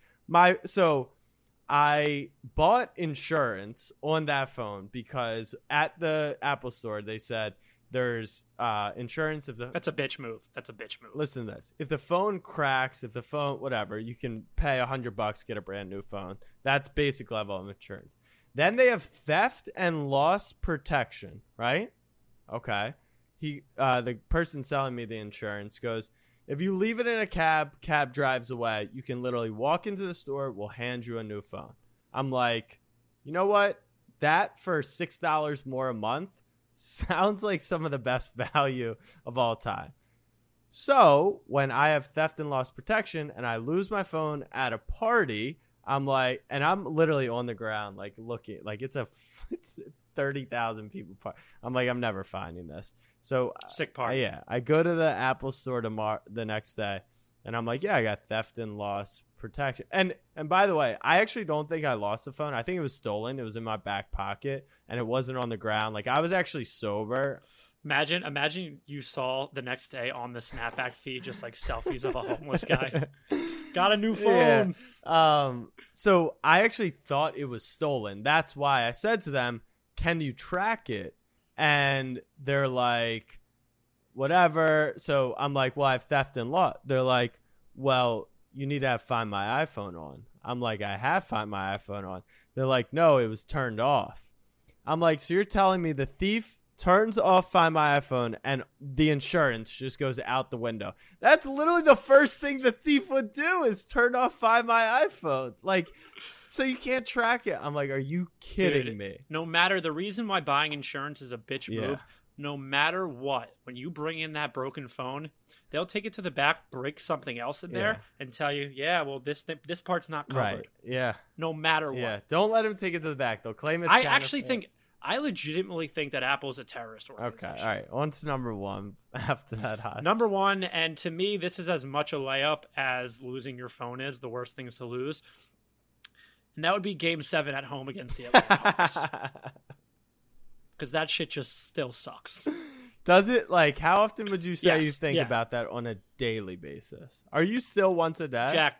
I bought insurance on that phone because at the Apple store they said there's insurance if the That's a bitch move. listen to this. If the phone cracks, if the phone whatever, you can pay $100, get a brand new phone. That's basic level of insurance. Then they have theft and loss protection, right? Okay. The person selling me the insurance goes, if you leave it in a cab drives away, you can literally walk into the store, we'll hand you a new phone. I'm like, you know what? That for $6 more a month sounds like some of the best value of all time. So when I have theft and loss protection and I lose my phone at a party, I'm like, and I'm literally on the ground, like looking, like it's 30,000 people party. I'm like, I'm never finding this. So Sick party. Yeah, I go to the Apple store the next day, and I'm like, yeah, I got theft and loss protection. And by the way, I actually don't think I lost the phone. I think it was stolen. It was in my back pocket, and it wasn't on the ground. Like I was actually sober. Imagine you saw the next day on the Snapback feed just like selfies of a homeless guy. Got a new phone. Yeah. So I actually thought it was stolen. That's why I said to them, can you track it? And they're like, whatever. So I'm like, well, I have theft and loss. They're like, well, you need to have Find My iPhone on. I'm like, I have Find My iPhone on. They're like, no, it was turned off. I'm like, so you're telling me the thief turns off Find My iPhone and the insurance just goes out the window? That's literally the first thing the thief would do is turn off Find My iPhone. Like, so you can't track it. I'm like, are you kidding me? No matter the reason why buying insurance is a bitch move, no matter what, when you bring in that broken phone, they'll take it to the back, break something else in there, and tell you, yeah, well, this part's not covered. Right. Yeah. No matter what. Yeah. Don't let them take it to the back. They'll claim it's I legitimately think that Apple is a terrorist organization. Okay, all right. On to number one after that hot. Number one, and to me, this is as much a layup as losing your phone is, the worst things to lose. And that would be Game 7 at home against the Atlanta Hawks. Because that shit just still sucks. Does it? Like, how often would you say you think yeah. about that on a daily basis? Are you still once a day? Jack,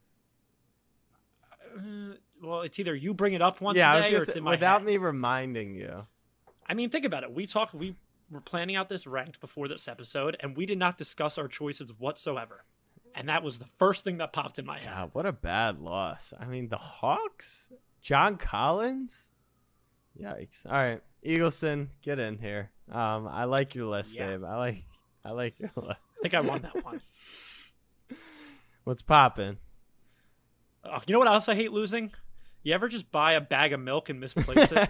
well, it's either you bring it up once a day or it's in my without head. me reminding you. I mean, think about it. We were planning out this ranked before this episode, and we did not discuss our choices whatsoever. And that was the first thing that popped in my head. God, what a bad loss. I mean, the Hawks? John Collins? Yikes. All right. Eagleson, get in here. I like your list, Dave. I like your list. I think I won that one. What's popping? You know what else I hate losing? You ever just buy a bag of milk and misplace it?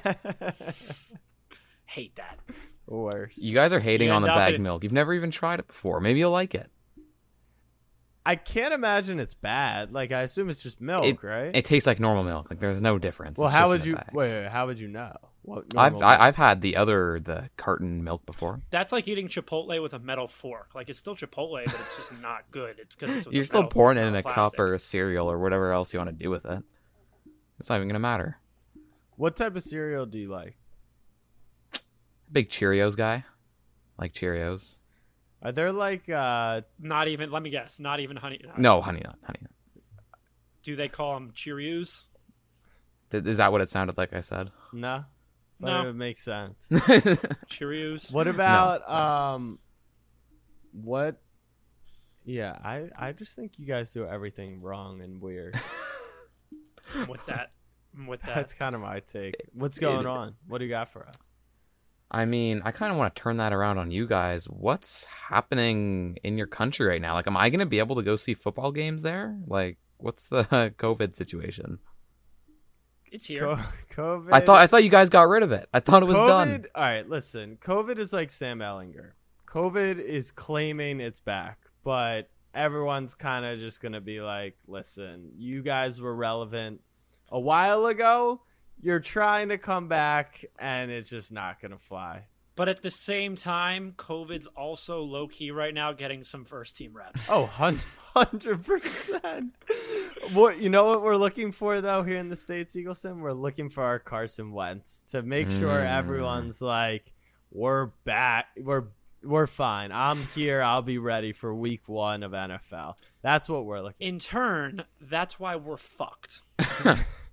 Hate that. Worse. You guys are hating on the bag milk. You've never even tried it before. Maybe you'll like it. I can't imagine it's bad. Like, I assume it's just milk, right? It tastes like normal milk. Like, there's no difference. Well, it's how just would in you? a bag. Wait, how would you know? I've had the carton milk before. That's like eating Chipotle with a metal fork. Like, it's still Chipotle, but it's just not good. It's because it's with You're a still metal pouring it fork, in a not cup plastic. or a cereal or whatever else you want to do with it. It's not even gonna matter. What type of cereal do you like? Big Cheerios guy. Like Cheerios. Are there like Not even. Let me guess. Not even honey. No, Honey Nut. Do they call them Cheerios? Is that what it sounded like I said? no? But No. it would make sense. Cheerios. What about what? Yeah, I just think you guys do everything wrong and weird. I'm with that. That's kind of my take. What's going on? What do you got for us? I mean, I kind of want to turn that around on you guys. What's happening in your country right now? Like, am I going to be able to go see football games there? Like, what's the COVID situation? It's here. COVID. I thought you guys got rid of it. I thought it was COVID, done. All right, listen. COVID is like Sam Ellinger. COVID is claiming it's back, but everyone's kind of just going to be like, listen, you guys were relevant a while ago. You're trying to come back, and it's just not going to fly. But at the same time, COVID's also low-key right now getting some first-team reps. Oh, 100%. What, you know what we're looking for, though, here in the States, Eagleson? We're looking for our Carson Wentz to make sure everyone's like, we're back. We're fine. I'm here. I'll be ready for week 1 of NFL. That's what we're looking for. In turn, that's why we're fucked.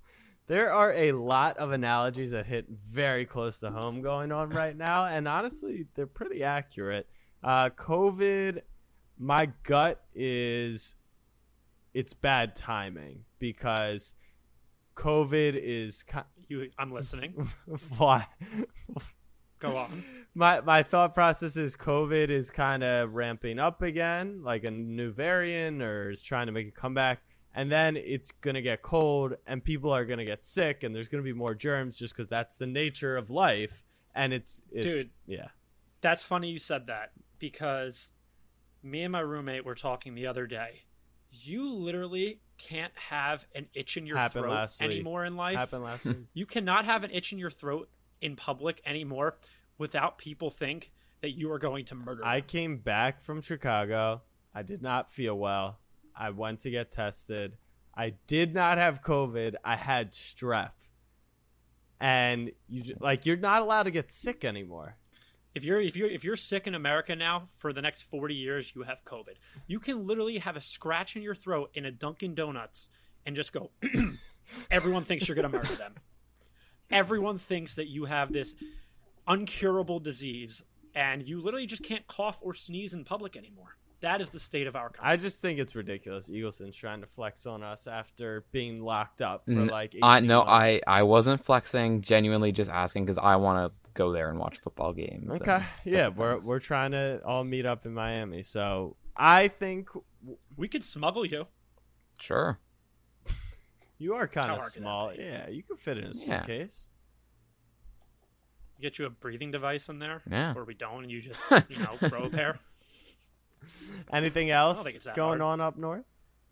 There are a lot of analogies that hit very close to home going on right now, and honestly, they're pretty accurate. COVID, my gut is it's bad timing because COVID is I'm listening. why? Go on. My thought process is COVID is kind of ramping up again, like a new variant, or is trying to make a comeback. And then it's going to get cold and people are going to get sick and there's going to be more germs just because that's the nature of life. And it's Dude, yeah. That's funny you said that because me and my roommate were talking the other day. You literally can't have an itch in your throat anymore in life. Happened last week. You cannot have an itch in your throat in public anymore without people think that you are going to murder them. I came back from Chicago. I did not feel well. I went to get tested. I did not have COVID. I had strep. And you're not allowed to get sick anymore. If you're sick in America now for the next 40 years, you have COVID. You can literally have a scratch in your throat in a Dunkin' Donuts and just go. Everyone thinks you're going to murder them. Everyone thinks that you have this uncurable disease, and you literally just can't cough or sneeze in public anymore. That is the state of our country. I just think it's ridiculous. Eagleson's trying to flex on us after being locked up for like 18 months. I wasn't flexing, genuinely just asking because I want to go there and watch football games. Okay. Yeah, we're trying to all meet up in Miami. So I think we could smuggle you. Sure. You are kind of small. Yeah, you could fit in a suitcase. Get you a breathing device in there. Yeah. Or we don't, and you just grow a pair. Anything else going hard. on up north?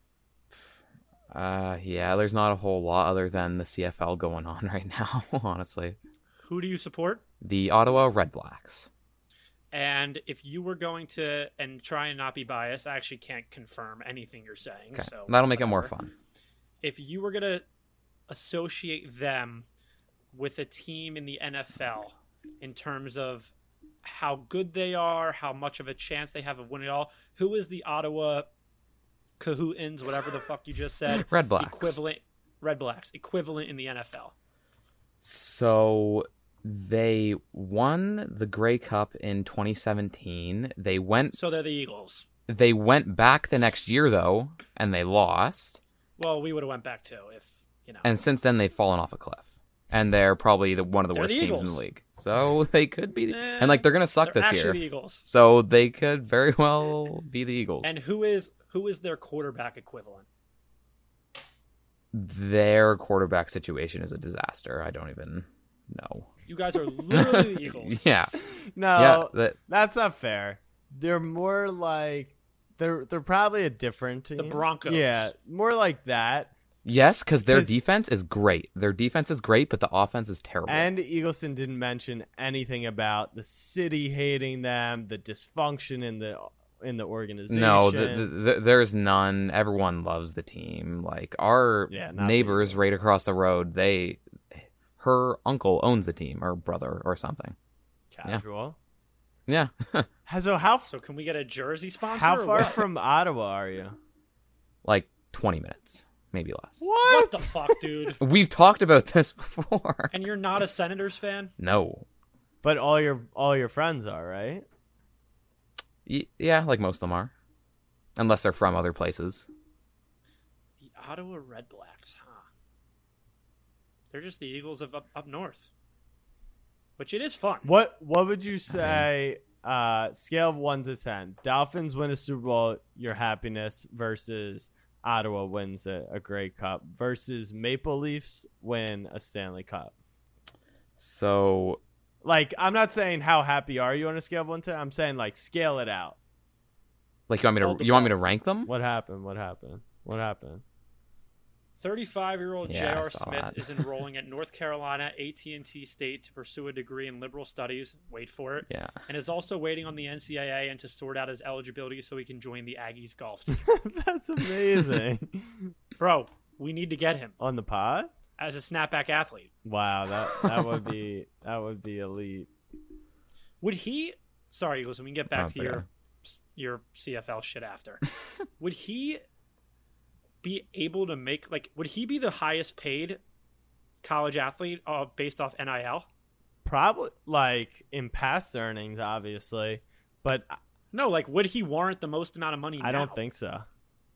Yeah, there's not a whole lot other than the CFL going on right now, honestly. Who do you support? The Ottawa Red Blacks. And if you were going to, and try and not be biased, I actually can't confirm anything you're saying. Okay. So that'll make it more fun. If you were going to associate them with a team in the NFL in terms of how good they are, how much of a chance they have of winning it all, who is the Ottawa Cahootins, whatever the fuck you just said? Red Blacks. Red Blacks, equivalent in the NFL. So they won the Grey Cup in 2017. So they're the Eagles. They went back the next year, though, and they lost. Well, we would have went back too if, And since then, they've fallen off a cliff. And they're probably one of the worst teams in the league. So they could be... and, they're going to suck this year. The Eagles. So they could very well be the Eagles. And who is their quarterback equivalent? Their quarterback situation is a disaster. I don't even know. You guys are literally the Eagles. Yeah. No, that's not fair. They're more like... They're probably a different team. The Broncos. Yeah, more like that. Yes, because their defense is great. Their defense is great, but the offense is terrible. And Eagleson didn't mention anything about the city hating them, the dysfunction in the organization. No, there's none. Everyone loves the team. Like our neighbors right across the road, her uncle owns the team, or brother, or something. Casual. Yeah. So can we get a jersey sponsor? How far from Ottawa are you? Like 20 minutes. Maybe less. What the fuck, dude? We've talked about this before. And you're not a Senators fan? No. But all your friends are, right? Yeah, like most of them are. Unless they're from other places. The Ottawa Red Blacks, huh? They're just the Eagles of up north. Which it is fun. What would you say, scale of 1 to 10? Dolphins win a Super Bowl, your happiness, versus... Ottawa wins a Grey Cup versus Maple Leafs win a Stanley Cup. So, I'm not saying how happy are you on a scale of 1 to 10. I'm saying scale it out. You want me to rank them? What happened? 35-year-old J.R. Smith is enrolling at North Carolina A&T State to pursue a degree in liberal studies. Wait for it. Yeah. And is also waiting on the NCAA and to sort out his eligibility so he can join the Aggies golf team. That's amazing. Bro, we need to get him. On the pod? As a snapback athlete. Wow, that would be elite. Would he... Sorry, listen, we can get back to your CFL shit after. Would he... be able to make would he be the highest paid college athlete based off NIL? Probably like in past earnings, obviously, but No, like would he warrant the most amount of money I now? don't think so.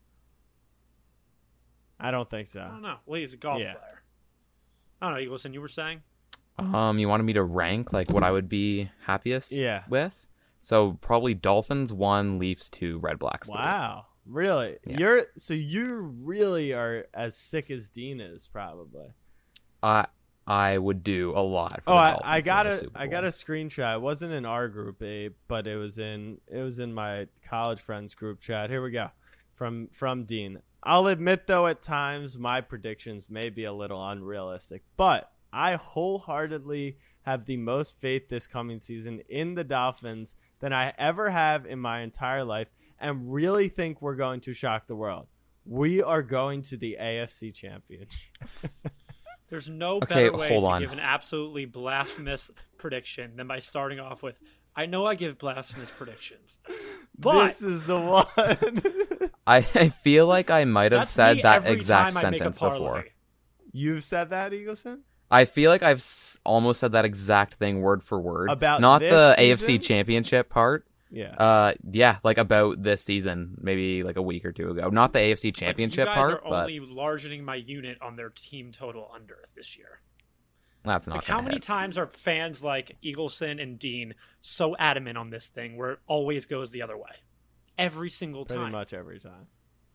I don't think so. I don't know. Well, he's a golf Yeah. player. I don't know, Eagleson, you were saying? You wanted me to rank like what I would be happiest Yeah. with? So probably Dolphins 1, Leafs 2, Red Blacks 3. Wow, really? Yeah. You really are as sick as Dean is, probably. I would do a lot for Oh, the I Dolphins got to win a a Super I got Bowl. a screenshot. It wasn't in our group, Abe, but it was in my college friends group chat. Here we go, from Dean. I'll admit though, at times my predictions may be a little unrealistic, but I wholeheartedly have the most faith this coming season in the Dolphins than I ever have in my entire life, and really think we're going to shock the world. We are going to the AFC Championship. There's no Okay, better way hold to on. give an absolutely blasphemous prediction than by starting off with, I know I give blasphemous predictions, but This is the one. I feel like I might have that's said me that every exact time I make a sentence parlay. before. You've said that, Eagleson? I feel like I've almost said that exact thing word for word. About not this the season? AFC Championship part. Yeah. Yeah, like about this season, maybe like a week or two ago. Not the AFC Championship like you guys part, are but only largening my unit on their team total under this year. that's not. Like, how gonna many hit. times are fans like Eagleson and Dean so adamant on this thing where it always goes the other way? Every single Pretty time. much every time.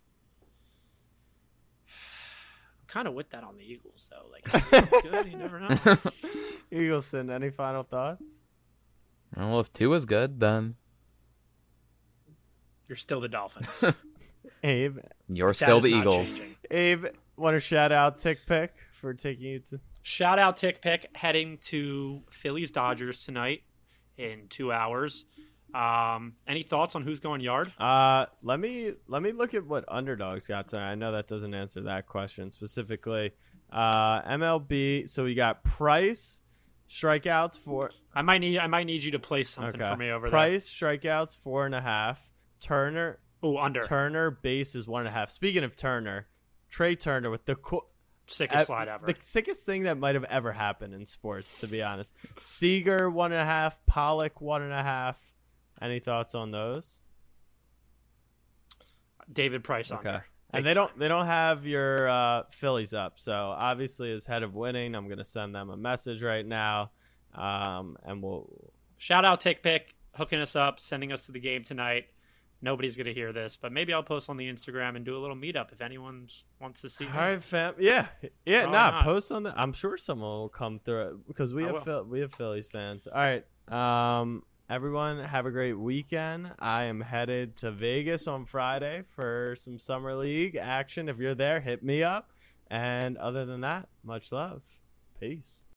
I'm kind of with that on the Eagles, though. Like, good, you never know. Eagleson, any final thoughts? Well, if 2 is good, then You're still the Dolphins. Abe, you're That still is the not Eagles. changing. Abe, want to shout out Tick Pick for taking you to. Shout out Tick Pick heading to Phillies Dodgers tonight in 2 hours. Any thoughts on who's going yard? Let me look at what underdogs got tonight. I know that doesn't answer that question specifically. MLB. So we got Price strikeouts for. I might need you to play something for me over Price strikeouts 4.5. Turner. there. Oh, under. Turner base is 1.5. Speaking of Turner, Trey Turner with the Sickest slide ever. the sickest thing that might have ever happened in sports, to be honest. Seager 1.5, Pollock 1.5. Any thoughts on those? David Price under. And they don't have your Phillies up, so obviously as head of winning, I'm gonna send them a message right now, and we'll Shout out Tick Pick hooking us up, sending us to the game tonight. Nobody's gonna hear this, but maybe I'll post on the Instagram and do a little meetup if anyone wants to see me. All right, fam. Yeah. Why not? Post on the. I'm sure someone will come through it because we I have we have Phillies fans. All right. Everyone have a great weekend. I am headed to Vegas on Friday for some summer league action. If you're there, hit me up. And other than that, much love. Peace.